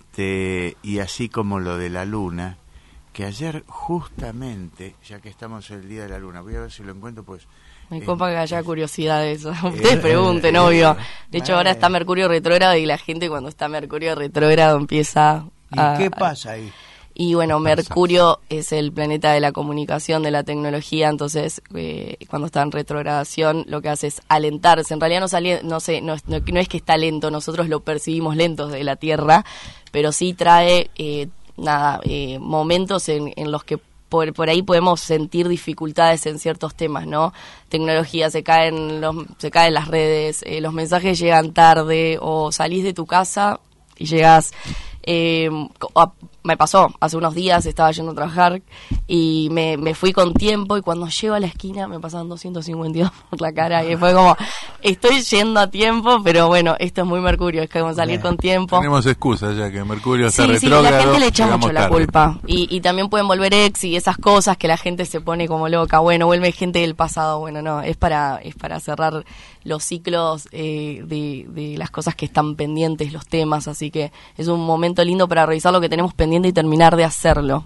Speaker 3: Este, y así como lo de la luna, que ayer justamente, ya que estamos en el día de la luna, voy a ver si lo encuentro, pues...
Speaker 7: Me
Speaker 3: eh,
Speaker 7: copa que haya
Speaker 3: es-
Speaker 7: curiosidad de eso. Ustedes
Speaker 3: eh,
Speaker 7: pregunten,
Speaker 3: eh,
Speaker 7: obvio. De hecho,
Speaker 2: eh.
Speaker 7: ahora está Mercurio retrógrado y la gente cuando está Mercurio retrógrado empieza
Speaker 2: ¿Y
Speaker 7: a...
Speaker 2: qué pasa ahí?
Speaker 7: Y bueno, Mercurio es el planeta de la comunicación, de la tecnología, entonces eh, cuando está en retrogradación lo que hace es alentarse. En realidad no, sale, no, sé, no, es, no, no es que está lento, nosotros lo percibimos lentos de la Tierra, pero sí trae eh, nada eh, momentos en, en los que por, por ahí podemos sentir dificultades en ciertos temas, ¿no? Tecnología, se caen, los, se caen las redes, eh, los mensajes llegan tarde o salís de tu casa y llegas... Eh, a- me pasó, hace unos días estaba yendo a trabajar y me, me fui con tiempo y cuando llego a la esquina me pasaban doscientos cincuenta y dos por la cara y fue como, estoy yendo a tiempo, pero bueno, esto es muy Mercurio, es que como salir con tiempo.
Speaker 4: Tenemos excusas ya que Mercurio está
Speaker 7: Sí, sí,
Speaker 4: retrógrado.
Speaker 7: la gente le echa
Speaker 4: llegamos
Speaker 7: mucho la
Speaker 4: tarde.
Speaker 7: culpa. Y, y también pueden volver ex y esas cosas que la gente se pone como loca. Bueno, vuelve gente del pasado. Bueno, no, es para es para cerrar los ciclos eh, de, de las cosas que están pendientes, los temas. Así que es un momento lindo para revisar lo que tenemos pendiente y terminar de hacerlo.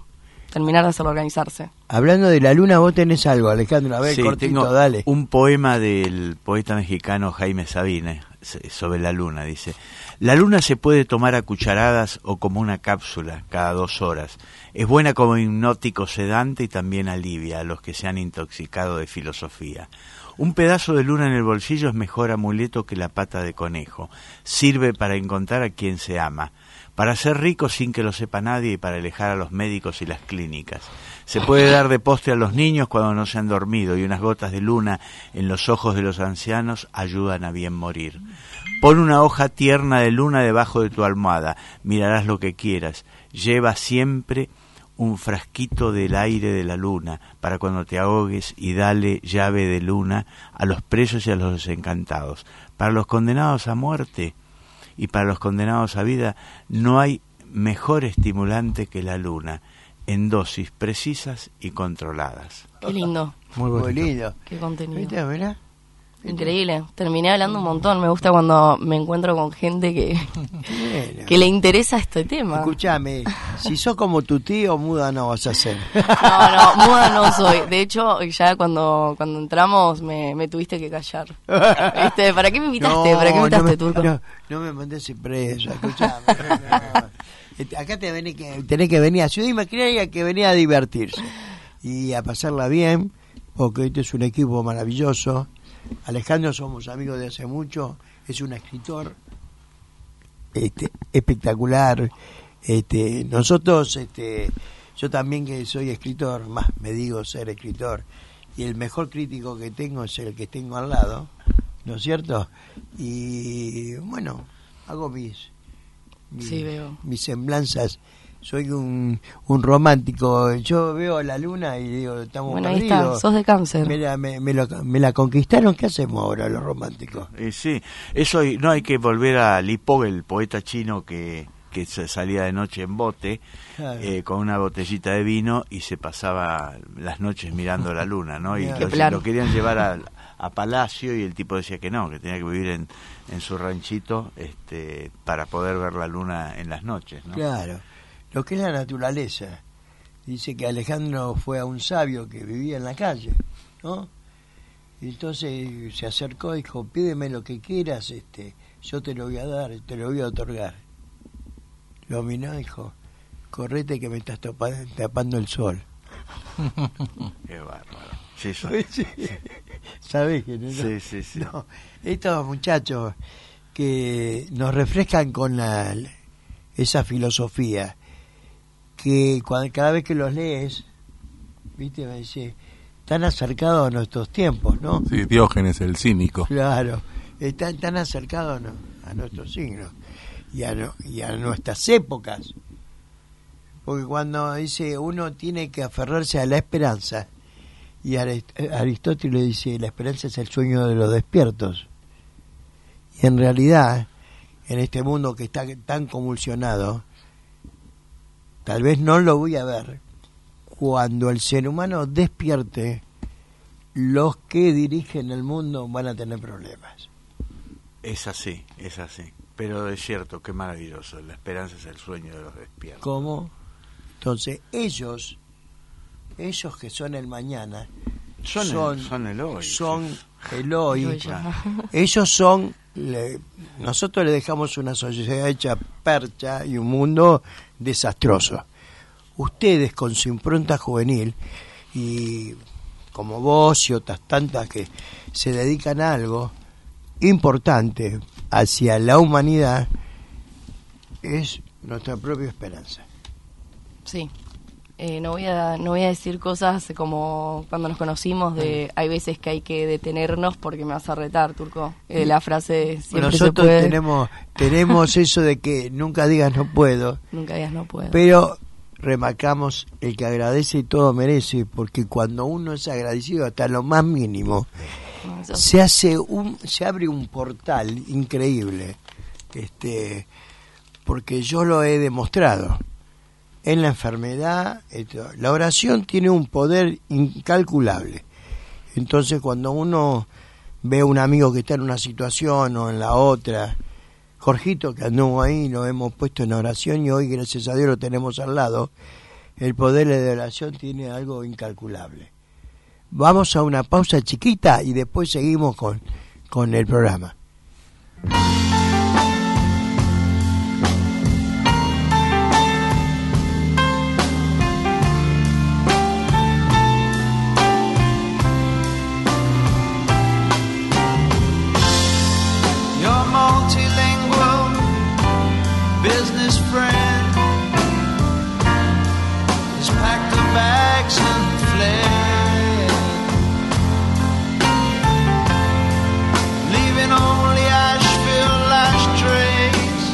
Speaker 7: terminar de hacerlo organizarse.
Speaker 2: Hablando de la luna, vos tenés algo, Alejandro, a ver,
Speaker 3: Sí,
Speaker 2: cortito,
Speaker 3: tengo
Speaker 2: dale.
Speaker 3: un poema del poeta mexicano Jaime Sabines sobre la luna. Dice: la luna se puede tomar a cucharadas o como una cápsula cada dos horas. Es buena como hipnótico sedante y también alivia a los que se han intoxicado de filosofía. Un pedazo de luna en el bolsillo es mejor amuleto que la pata de conejo. Sirve para encontrar a quien se ama, para ser rico sin que lo sepa nadie y para alejar a los médicos y las clínicas. Se puede dar de postre a los niños cuando no se han dormido y unas gotas de luna en los ojos de los ancianos ayudan a bien morir. Pon una hoja tierna de luna debajo de tu almohada, mirarás lo que quieras. Lleva siempre un frasquito del aire de la luna para cuando te ahogues y dale llave de luna a los presos y a los desencantados. Para los condenados a muerte y para los condenados a vida no hay mejor estimulante que la luna, en dosis precisas y controladas.
Speaker 7: Qué lindo,
Speaker 5: Muy
Speaker 2: Muy
Speaker 5: bonito.
Speaker 2: lindo.
Speaker 7: qué contenido.
Speaker 2: ¿Viste? Mirá.
Speaker 7: Increíble. Terminé hablando un montón. Me gusta cuando me encuentro con gente que,
Speaker 2: Bueno.
Speaker 7: que le interesa este tema.
Speaker 2: Escuchame, si sos como tu tío, muda no vas a ser.
Speaker 7: No, no, muda no soy. De hecho, ya cuando cuando entramos me, me tuviste que callar. ¿Viste? ¿Para qué me invitaste? ¿Para qué me invitaste,
Speaker 2: no me,
Speaker 7: Turco?
Speaker 2: No, no me mandes preso, escuchame. no, no. Este, Acá te venés que, tenés que venir a Ciudad Imaginaria, que venía a divertirse y a pasarla bien, porque este es un equipo maravilloso. Alejandro, somos amigos de hace mucho, es un escritor este, espectacular. Este, nosotros, este, yo también que soy escritor, más me digo ser escritor, y el mejor crítico que tengo es el que tengo al lado, ¿no es cierto? Y bueno, hago mis, mis,
Speaker 7: Sí, veo.
Speaker 2: mis semblanzas. Soy un, un romántico. Yo veo la luna y digo, estamos
Speaker 7: Bueno, ahí
Speaker 2: perdidos.
Speaker 7: está, sos de cáncer.
Speaker 2: Me la, me, me lo- me la conquistaron. ¿Qué hacemos ahora los románticos?
Speaker 3: Y sí, eso y- no hay que volver a Li Po, el poeta chino que, que se salía de noche en bote,
Speaker 2: Claro.
Speaker 3: eh, con una botellita de vino y se pasaba las noches mirando la luna, ¿no? Y
Speaker 2: Qué
Speaker 3: lo,
Speaker 7: plan.
Speaker 3: lo querían llevar a, a Palacio y el tipo decía que no, que tenía que vivir en, en su ranchito este, para poder ver la luna en las noches, ¿no?
Speaker 2: Claro. Lo que es la naturaleza. Dice que Alejandro fue a un sabio que vivía en la calle, ¿no? Y entonces se acercó y dijo, pídeme lo que quieras, este, yo te lo voy a dar, te lo voy a otorgar. Lo miró y dijo, correte que me estás topa- tapando el sol.
Speaker 3: Qué bárbaro. Sí, eso-
Speaker 2: ¿Sabés que no?
Speaker 3: sí, sí, sí.
Speaker 2: No, estos muchachos que nos refrescan con la, esa filosofía, que cuando, cada vez que los lees, viste, me dice, están acercados a nuestros tiempos, ¿no?
Speaker 4: Sí, Diógenes, el cínico.
Speaker 2: Claro, están tan acercados no, a nuestros signos y a, no- y a nuestras épocas. Porque cuando dice uno tiene que aferrarse a la esperanza, y Arist- Aristóteles dice, la esperanza es el sueño de los despiertos. Y en realidad, en este mundo que está tan convulsionado, tal vez no lo voy a ver. Cuando el ser humano despierte, los que dirigen el mundo van a tener problemas.
Speaker 3: Es así, es así. Pero es cierto, qué maravilloso. La esperanza es el sueño de los despiertos.
Speaker 2: ¿Cómo? Entonces, ellos, ellos que son el mañana,
Speaker 3: Son el-
Speaker 2: son,
Speaker 3: son el hoy.
Speaker 2: son el hoy.
Speaker 7: El hoy ya.
Speaker 2: Ellos son, le- nosotros le dejamos una sociedad hecha percha y un mundo desastroso. Ustedes con su impronta juvenil y como vos y otras tantas que se dedican a algo importante hacia la humanidad, es nuestra propia esperanza.
Speaker 7: Sí. Eh, no voy a no voy a decir cosas como cuando nos conocimos de hay veces que hay que detenernos porque me vas a retar, Turco. Eh, la frase siempre se
Speaker 2: Nosotros
Speaker 7: puede.
Speaker 2: tenemos tenemos eso de que nunca digas no puedo,
Speaker 7: Nunca digas no puedo.
Speaker 2: pero remarcamos el que agradece y todo merece, porque cuando uno es agradecido hasta lo más mínimo,
Speaker 7: No, eso-
Speaker 2: se hace un se abre un portal increíble, este porque yo lo he demostrado en la enfermedad. Esto, la oración tiene un poder incalculable. Entonces cuando uno ve a un amigo que está en una situación o en la otra, Jorgito que anduvo ahí, lo hemos puesto en oración y hoy gracias a Dios lo tenemos al lado, el poder de la oración tiene algo incalculable. Vamos a una pausa chiquita y después seguimos con, con el programa.
Speaker 8: Business friend has packed her bags and fled, leaving only Asheville ashtrays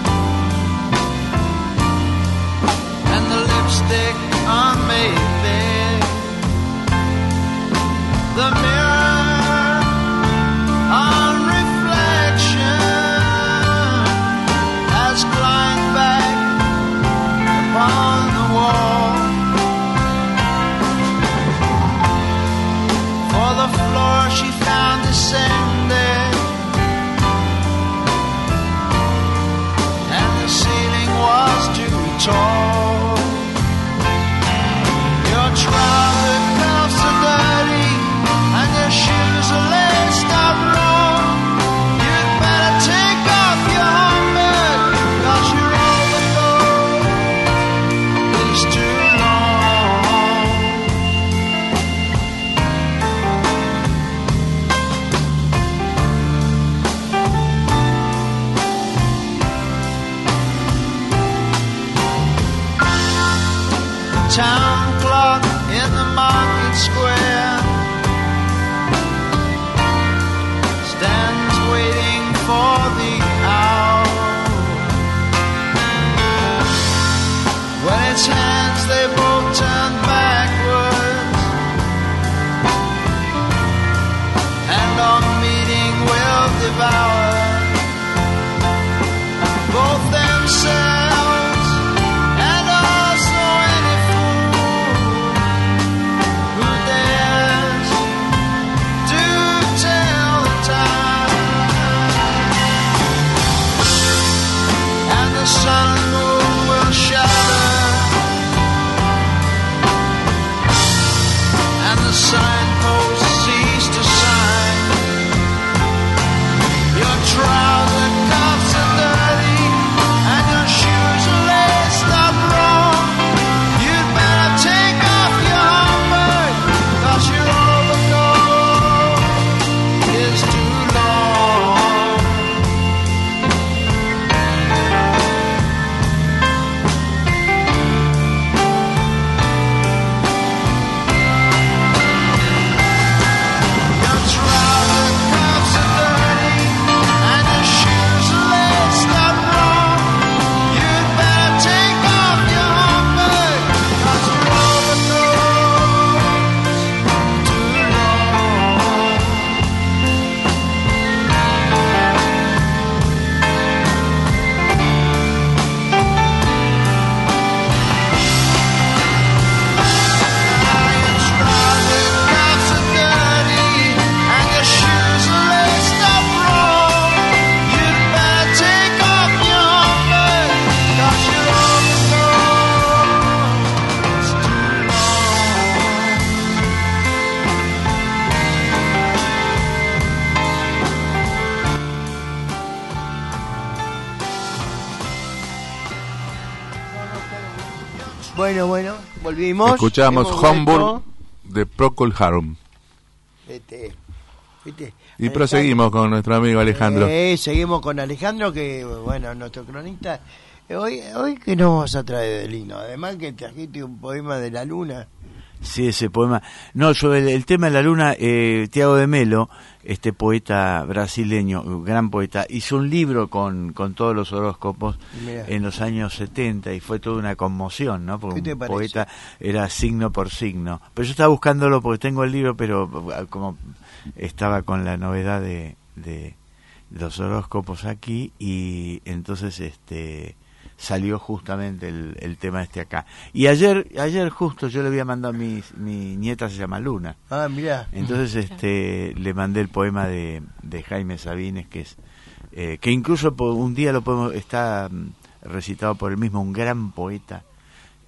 Speaker 8: and the lipstick on Mayfair. The mirror on reflection has climbed back upon the wall, for the floor she found descended, and the ceiling was too tall. Your trouser cuffs are dirty and your shoes are laced up wrong. You'd better take off your helmet, 'cause your overcoat is too long. The town clock in the market square stands waiting for the hour. When its hands they both turn backwards, and our meeting will devour both themselves and also any fool who dares to tell the time. And the sun and moon will shatter, and the signposts cease to shine. Your trouser cuffs are dirty and your shoes are laced up wrong. You'd better take off your helmet, 'cause your overcoat is too long. Your trouser cuffs are dirty and your shoes are laced up wrong. You'd better take off your helmet, 'cause your overcoat's too long. Your trouser cuffs are dirty and your shoes are laced up wrong. You'd better take off your helmet, 'cause your overcoat's too long.
Speaker 2: Bueno, bueno, volvimos.
Speaker 4: Escuchamos
Speaker 2: Hemos
Speaker 4: Homburg
Speaker 2: vuelto.
Speaker 4: de Procol Harum.
Speaker 2: Este, ¿viste?
Speaker 4: Y
Speaker 2: Alejandro.
Speaker 4: proseguimos con nuestro amigo Alejandro.
Speaker 2: Eh, seguimos con Alejandro, que bueno, nuestro cronista. Eh, Hoy, hoy que nos vamos a traer de Lino. Además que trajiste un poema de la luna.
Speaker 3: Sí, ese poema. No, sobre el, el tema de la luna, eh, Tiago de Melo, este poeta brasileño, gran poeta, hizo un libro con, con todos los horóscopos
Speaker 2: Mirá.
Speaker 3: en los años setenta y fue toda una conmoción, ¿no? Porque
Speaker 2: ¿Qué te
Speaker 3: un
Speaker 2: parece?
Speaker 3: poeta era signo por signo. Pero yo estaba buscándolo porque tengo el libro, pero como estaba con la novedad de, de los horóscopos aquí, y entonces este salió justamente el, el tema este acá. Y ayer ayer justo yo le había mandado a mi, mi nieta, se llama Luna.
Speaker 2: Ah, mirá.
Speaker 3: Entonces este le mandé el poema de, de Jaime Sabines, que es eh, que incluso po- un día lo podemos está mm, recitado por él mismo, un gran poeta,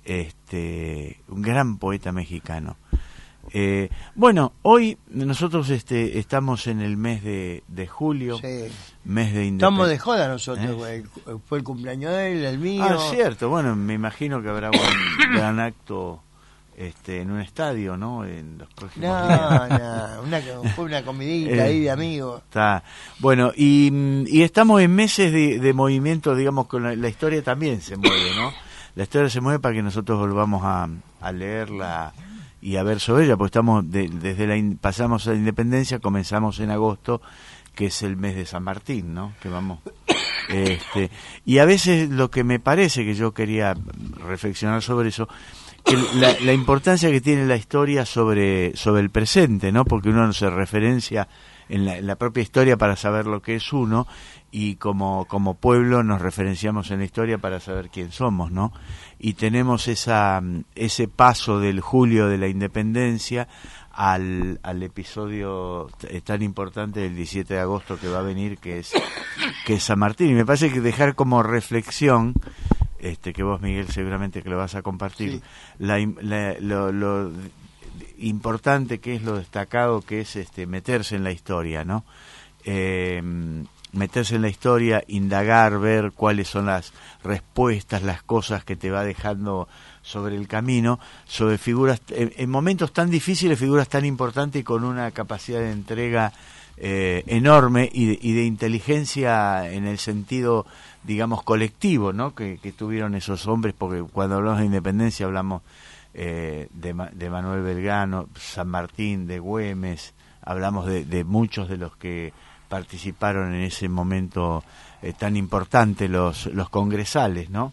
Speaker 3: este, un gran poeta mexicano. Eh, bueno, hoy nosotros este, estamos en el mes de, de julio,
Speaker 2: Sí.
Speaker 3: mes de independencia.
Speaker 2: Estamos de joda nosotros,
Speaker 3: ¿Eh?
Speaker 2: güey. Fue el cumpleaños de él, el mío.
Speaker 3: Ah, cierto, bueno, me imagino que habrá un gran acto este, en un estadio, ¿no? En los próximos
Speaker 2: No,
Speaker 3: días.
Speaker 2: no, una, fue una comidita
Speaker 3: Eh,
Speaker 2: ahí de amigos.
Speaker 3: Está. Bueno, y, y estamos en meses de, de movimiento, digamos, con la, la historia también se mueve, ¿no? La historia se mueve para que nosotros volvamos a, a leerla y a ver sobre ella, porque estamos de, desde la in, pasamos a la independencia, comenzamos en agosto, que es el mes de San Martín, ¿no? Que vamos este, y a veces lo que me parece, que yo quería reflexionar sobre eso, que la, la importancia que tiene la historia sobre sobre el presente, ¿no? Porque uno no se referencia en la, en la propia historia para saber lo que es uno, y como como pueblo nos referenciamos en la historia para saber quién somos, ¿no? Y tenemos esa ese paso del julio de la independencia al, al episodio t- tan importante del diecisiete de agosto que va a venir, que es que es San Martín. Y me parece que dejar como reflexión, este que vos, Miguel, seguramente que lo vas a compartir,
Speaker 2: Sí.
Speaker 3: la, im- la- lo, lo importante que es, lo destacado que es este meterse en la historia, ¿no? Eh, meterse en la historia, indagar, ver cuáles son las respuestas, las cosas que te va dejando sobre el camino, sobre figuras, en, en momentos tan difíciles, figuras tan importantes y con una capacidad de entrega eh, enorme y de, y de inteligencia en el sentido, digamos, colectivo, ¿no? Que, que tuvieron esos hombres, porque cuando hablamos de independencia hablamos eh, de, Ma- de Manuel Belgrano, San Martín, de Güemes, hablamos de, de muchos de los que participaron en ese momento eh, tan importante, los, los congresales, ¿no?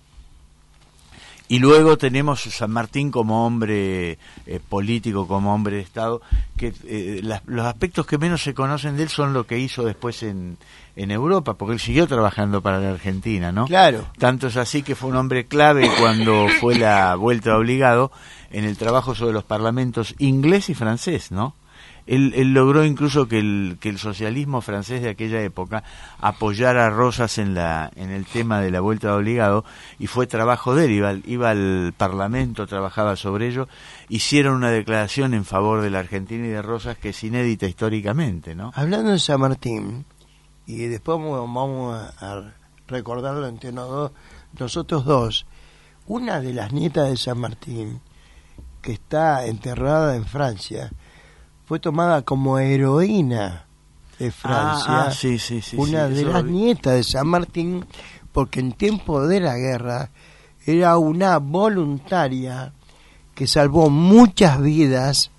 Speaker 3: Y luego tenemos San Martín como hombre eh, político, como hombre de Estado, que eh, las, los aspectos que menos se conocen de él son lo que hizo después en, en Europa, porque él siguió trabajando para la Argentina, ¿no?
Speaker 2: Claro.
Speaker 3: Tanto es así que fue un hombre clave cuando fue la vuelta de obligado en el trabajo sobre los parlamentos inglés y francés, ¿no? Él, él logró incluso que el, que el socialismo francés de aquella época apoyara a Rosas en la en el tema de la vuelta de obligado, y fue trabajo de él, iba, al- iba al Parlamento, trabajaba sobre ello, hicieron una declaración en favor de la Argentina y de Rosas que es inédita históricamente, ¿no?
Speaker 2: Hablando de San Martín, y después vamos, vamos a, a recordarlo entre nos dos- nosotros dos, una de las nietas de San Martín, que está enterrada en Francia, fue tomada como heroína de Francia,
Speaker 3: Ah, ah, sí, sí, sí,
Speaker 2: una
Speaker 3: sí,
Speaker 2: de
Speaker 3: eso
Speaker 2: las
Speaker 3: lo vi.
Speaker 2: nietas de San Martín, porque en tiempo de la guerra era una voluntaria que salvó muchas vidas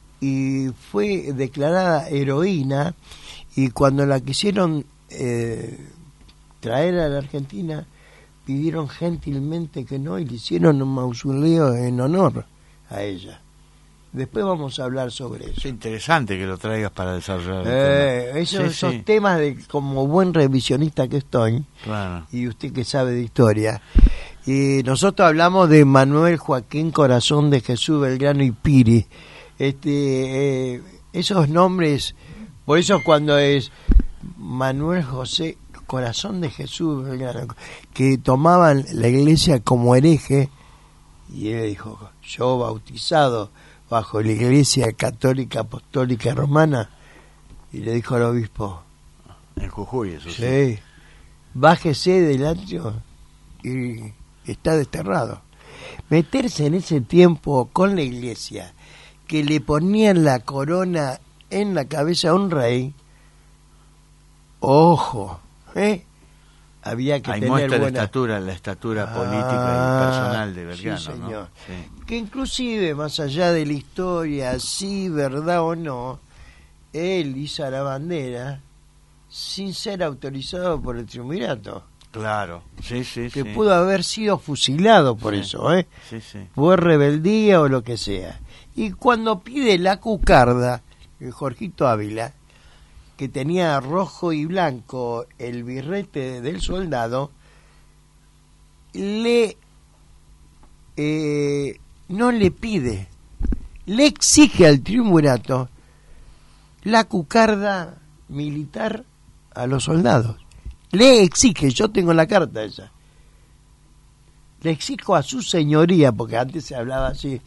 Speaker 2: y fue declarada heroína, y cuando la quisieron eh, traer a la Argentina pidieron gentilmente que no, y le hicieron un mausoleo en honor a ella. Después vamos a hablar sobre eso.
Speaker 3: Es interesante que lo traigas para desarrollar el
Speaker 2: Eh,
Speaker 3: tema.
Speaker 2: esos,
Speaker 3: Sí,
Speaker 2: esos
Speaker 3: sí,
Speaker 2: temas de, como buen revisionista que estoy,
Speaker 3: claro.
Speaker 2: y usted que sabe de historia, y nosotros hablamos de Manuel Joaquín Corazón de Jesús Belgrano y Piri. Este, eh, esos nombres, por eso cuando es Manuel José Corazón de Jesús Belgrano, que tomaban la iglesia como hereje, y él dijo: yo bautizado bajo la iglesia católica apostólica romana, y le dijo al obispo:
Speaker 3: En Jujuy, eso sí.
Speaker 2: sí, bájese del atrio y está desterrado. Meterse en ese tiempo con la iglesia, que le ponían la corona en la cabeza a un rey, ojo, ¿eh? Había que
Speaker 3: Ahí
Speaker 2: tener
Speaker 3: muestra
Speaker 2: buena...
Speaker 3: la estatura, la estatura
Speaker 2: Ah,
Speaker 3: política y personal de Belgrano,
Speaker 2: sí, señor.
Speaker 3: ¿no? Sí.
Speaker 2: Que inclusive, más allá de la historia, sí, verdad o no, él hizo la bandera sin ser autorizado por el triunvirato,
Speaker 3: Claro, sí, sí,
Speaker 2: que
Speaker 3: sí.
Speaker 2: pudo haber sido fusilado por
Speaker 3: Sí.
Speaker 2: eso, ¿eh?
Speaker 3: Sí, sí.
Speaker 2: Fue rebeldía o lo que sea. Y cuando pide la cucarda, el Jorgito Ávila, que tenía rojo y blanco el birrete del soldado, le eh, no le pide, le exige al triunvirato la cucarda militar a los soldados. Le exige, yo tengo la carta esa. le exijo a su señoría, porque antes se hablaba así,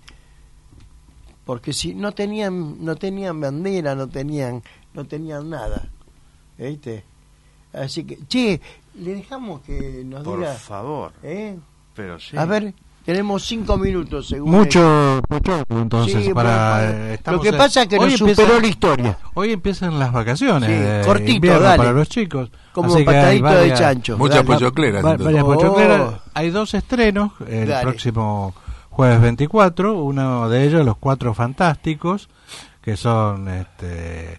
Speaker 2: porque si no tenían, no tenían bandera, no tenían, no tenían nada, ¿viste? Así que, che, le dejamos que nos
Speaker 3: Por
Speaker 2: diga,
Speaker 3: favor.
Speaker 2: ¿eh?
Speaker 3: Pero sí.
Speaker 2: A ver, tenemos cinco minutos según
Speaker 5: Mucho, mucho entonces
Speaker 2: Sí,
Speaker 5: para
Speaker 2: bueno,
Speaker 5: eh,
Speaker 2: lo
Speaker 5: estamos
Speaker 2: que
Speaker 5: en-
Speaker 2: pasa es que
Speaker 5: hoy
Speaker 2: nos
Speaker 5: empieza-
Speaker 2: superó la historia.
Speaker 5: Hoy empiezan las vacaciones,
Speaker 2: Sí,
Speaker 5: de
Speaker 2: cortito,
Speaker 5: invierno
Speaker 2: dale.
Speaker 5: para los chicos.
Speaker 2: Como
Speaker 5: así que hay
Speaker 2: patadito de
Speaker 5: varias-
Speaker 2: chancho.
Speaker 4: Muchas
Speaker 2: Dale.
Speaker 4: pochocleras.
Speaker 5: Va-
Speaker 4: entonces.
Speaker 5: varias
Speaker 2: Oh.
Speaker 5: pochocleras. Hay dos estrenos el
Speaker 2: Dale.
Speaker 5: próximo jueves veinticuatro, uno de ellos Los Cuatro Fantásticos, que son este,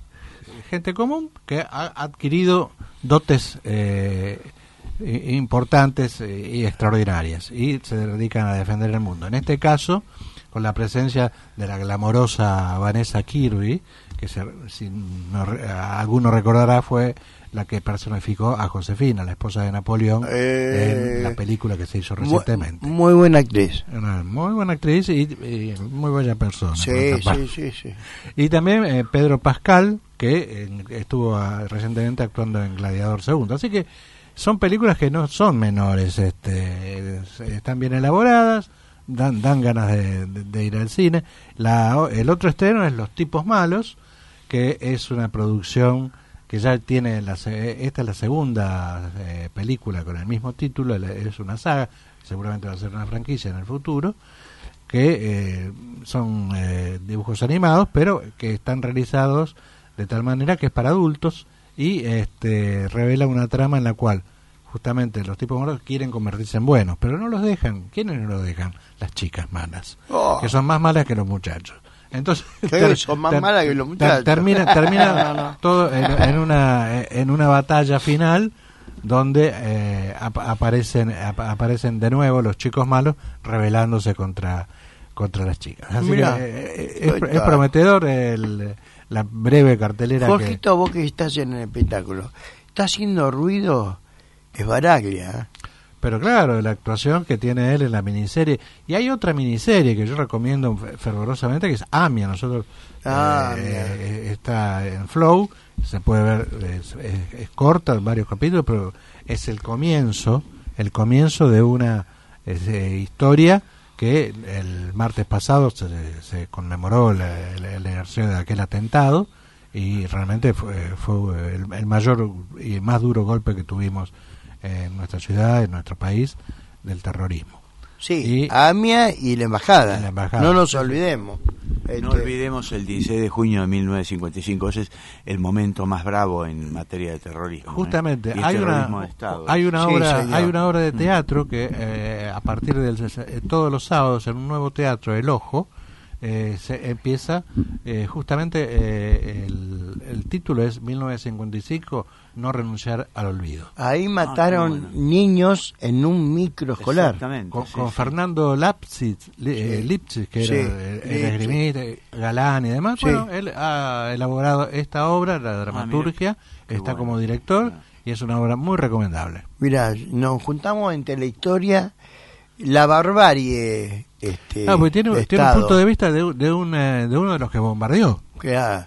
Speaker 5: gente común que ha adquirido dotes eh, i- importantes eh, y extraordinarias y se dedican a defender el mundo. En este caso, con la presencia de la glamorosa Vanessa Kirby, que se, si no re- alguno recordará fue la que personificó a Josefina, la esposa de Napoleón,
Speaker 2: Eh,
Speaker 5: en la película que se hizo
Speaker 2: Muy,
Speaker 5: recientemente.
Speaker 2: muy buena actriz.
Speaker 5: Una muy buena actriz y, y muy buena persona. por
Speaker 2: Sí,
Speaker 5: otra parte.
Speaker 2: sí, sí, sí.
Speaker 5: Y también eh, Pedro Pascal, que eh, estuvo ah, recientemente actuando en Gladiador segundo. Así que son películas que no son menores, este, es- están bien elaboradas, dan, dan ganas de, de- de ir al cine. La, el otro estreno es Los Tipos Malos, que es una producción que ya tiene, la, se- esta es la segunda eh, película con el mismo título, la- es una saga, seguramente va a ser una franquicia en el futuro, que eh, son eh, dibujos animados, pero que están realizados de tal manera que es para adultos y este revela una trama en la cual justamente los tipos malos quieren convertirse en buenos, pero no los dejan. ¿Quiénes no los dejan? Las chicas malas,
Speaker 2: Oh.
Speaker 5: que son más malas que los muchachos. Entonces
Speaker 2: Sí,
Speaker 5: ter-
Speaker 2: son más
Speaker 5: ter-
Speaker 2: malas que los
Speaker 5: ter-
Speaker 2: muchachos.
Speaker 5: termina termina
Speaker 7: No, no, no.
Speaker 5: todo en, en una en una batalla final donde eh, ap- aparecen ap- aparecen de nuevo los chicos malos rebelándose contra contra las chicas. Así
Speaker 2: Mirá.
Speaker 5: que eh, es, es prometedor el, la breve cartelera que
Speaker 2: Jorgito, vos que estás en el espectáculo, ¿está haciendo ruido? Es Baraglia, ¿eh?
Speaker 5: pero claro, la actuación que tiene él en la miniserie. Y hay otra miniserie que yo recomiendo fe- fervorosamente, que es Amia. Nosotros
Speaker 2: Ah,
Speaker 5: eh,
Speaker 2: mira.
Speaker 5: eh, está en Flow, se puede ver, es, es- es corta, varios capítulos, pero es el comienzo, el comienzo de una es, eh, historia que el martes pasado se, se conmemoró la, la, la aniversario de aquel atentado y realmente fue, fue el, el mayor y más duro golpe que tuvimos en nuestra ciudad, en nuestro país, del terrorismo.
Speaker 2: Sí,
Speaker 5: Y-
Speaker 2: AMIA y la embajada.
Speaker 5: La embajada.
Speaker 2: No nos olvidemos.
Speaker 3: No
Speaker 2: Este,
Speaker 3: olvidemos el dieciséis de junio de mil novecientos cincuenta y cinco, ese es el momento más bravo en materia de terrorismo. ¿eh?
Speaker 5: Justamente,
Speaker 3: Y
Speaker 5: hay
Speaker 3: terrorismo
Speaker 5: una
Speaker 3: de Estado.
Speaker 5: hay una
Speaker 2: Sí,
Speaker 5: obra
Speaker 2: señor.
Speaker 5: hay una obra de teatro que eh, a partir de todos los sábados en un nuevo teatro, El Ojo, eh, se empieza eh, justamente eh, el, el título es mil novecientos cincuenta y cinco, no renunciar al olvido.
Speaker 2: Ahí mataron
Speaker 3: Ah, qué bueno.
Speaker 2: niños en un micro escolar.
Speaker 3: Exactamente.
Speaker 5: Con,
Speaker 3: sí,
Speaker 5: con
Speaker 3: sí.
Speaker 5: Fernando Lapsitz, li- eh,
Speaker 2: Sí.
Speaker 5: Lipschitz, que
Speaker 2: Sí,
Speaker 5: era el, el
Speaker 2: Lipschitz.
Speaker 5: esgrimista, galán y demás.
Speaker 2: Sí.
Speaker 5: Bueno, él ha elaborado esta obra, la dramaturgia,
Speaker 3: Qué
Speaker 5: está
Speaker 3: bueno.
Speaker 5: como director
Speaker 3: Claro.
Speaker 5: y es una obra muy recomendable.
Speaker 2: Mira, nos juntamos entre la historia, la barbarie. Este,
Speaker 5: Ah, porque tiene,
Speaker 2: de
Speaker 5: tiene un
Speaker 2: Estado.
Speaker 5: punto de vista de, de, un, eh, de uno de los que bombardeó,
Speaker 2: Que, ah,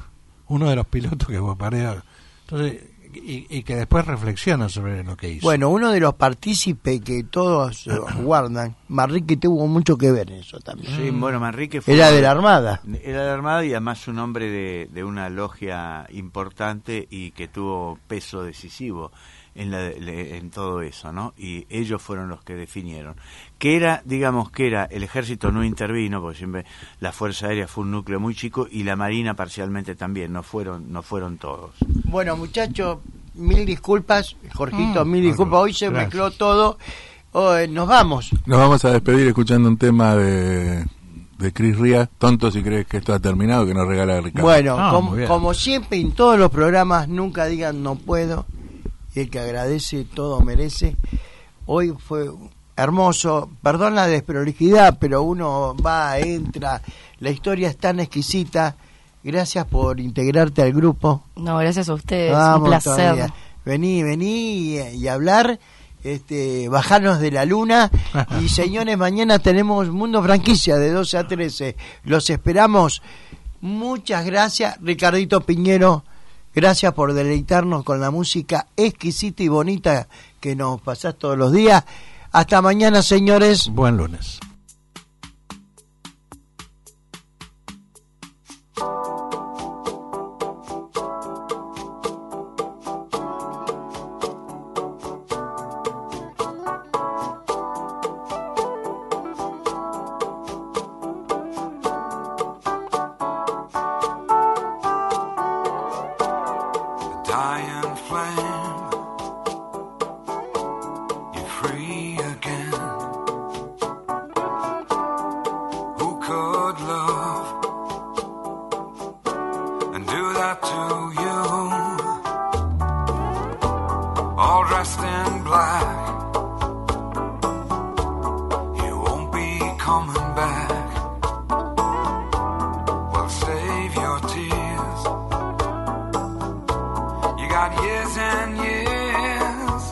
Speaker 5: uno de los pilotos que bombardeó. Entonces, y, y que después reflexiona sobre lo que hizo.
Speaker 2: bueno, uno de los partícipes que todos eh, guardan, Manrique tuvo mucho que ver en eso también.
Speaker 3: Sí, bueno, Manrique fue...
Speaker 2: Era de la Armada.
Speaker 3: Era de la Armada y además un hombre de, de una logia importante y que tuvo peso decisivo en, la, le- en todo eso, ¿no? Y ellos fueron los que definieron. Que era, digamos, que era, el ejército no intervino, porque siempre la Fuerza Aérea fue un núcleo muy chico y la Marina parcialmente también, no fueron, no fueron todos.
Speaker 2: Bueno, muchachos, mil disculpas, Jorgito,
Speaker 5: Mm,
Speaker 2: mil disculpas, hoy se
Speaker 5: gracias.
Speaker 2: mezcló todo. Oh, eh, nos vamos.
Speaker 4: Nos vamos a despedir escuchando un tema de, de Chris Ria, Tonto si crees que esto ha terminado, que nos regala Ricardo.
Speaker 2: Bueno,
Speaker 5: Ah,
Speaker 2: como,
Speaker 5: muy bien.
Speaker 2: como siempre en todos los programas, nunca digan no puedo, y el que agradece todo merece. Hoy fue hermoso, perdón la desprolijidad, pero uno va, entra, la historia es tan exquisita. Gracias por integrarte al grupo.
Speaker 7: No, gracias a ustedes,
Speaker 2: Vamos
Speaker 7: un placer.
Speaker 2: todavía. Vení, vení y, y hablar, este, bajarnos de la luna. Y señores, mañana tenemos Mundo Franquicia de doce a trece. Los esperamos. Muchas gracias, Ricardito Piñero. Gracias por deleitarnos con la música exquisita y bonita que nos pasás todos los días. Hasta mañana, señores.
Speaker 5: Buen lunes.
Speaker 9: Dying flame, you're free again. Who could love and do that to you? All dressed in black, you won't be coming back. Well, save your tears. You got years and years.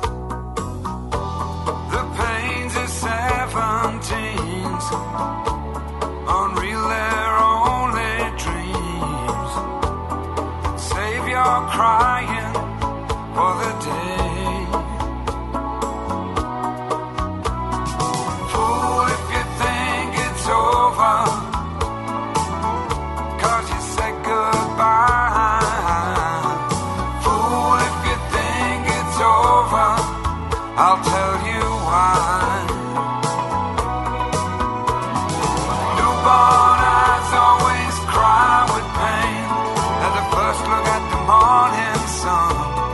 Speaker 9: The pains of seventeens, unreal, they're only dreams. Save your crying for the day. Fool, if you think it's over, 'cause you said goodbye. Fool, if you think it's over, I'll tell you why. Newborn eyes always cry with pain at the first look at the morning sun.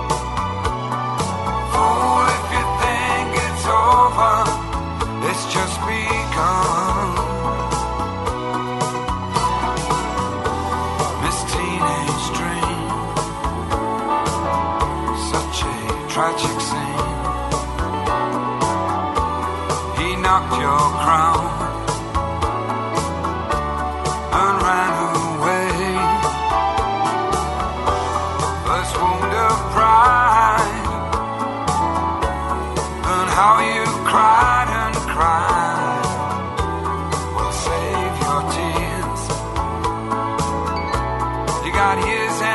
Speaker 9: Fool, if you think it's over, it's just begun. Miss Teenage Dream, such a tragic scene. He knocked your crown and ran away. First wound of pride, and how you cried and cried. Well, save your tears. You got years and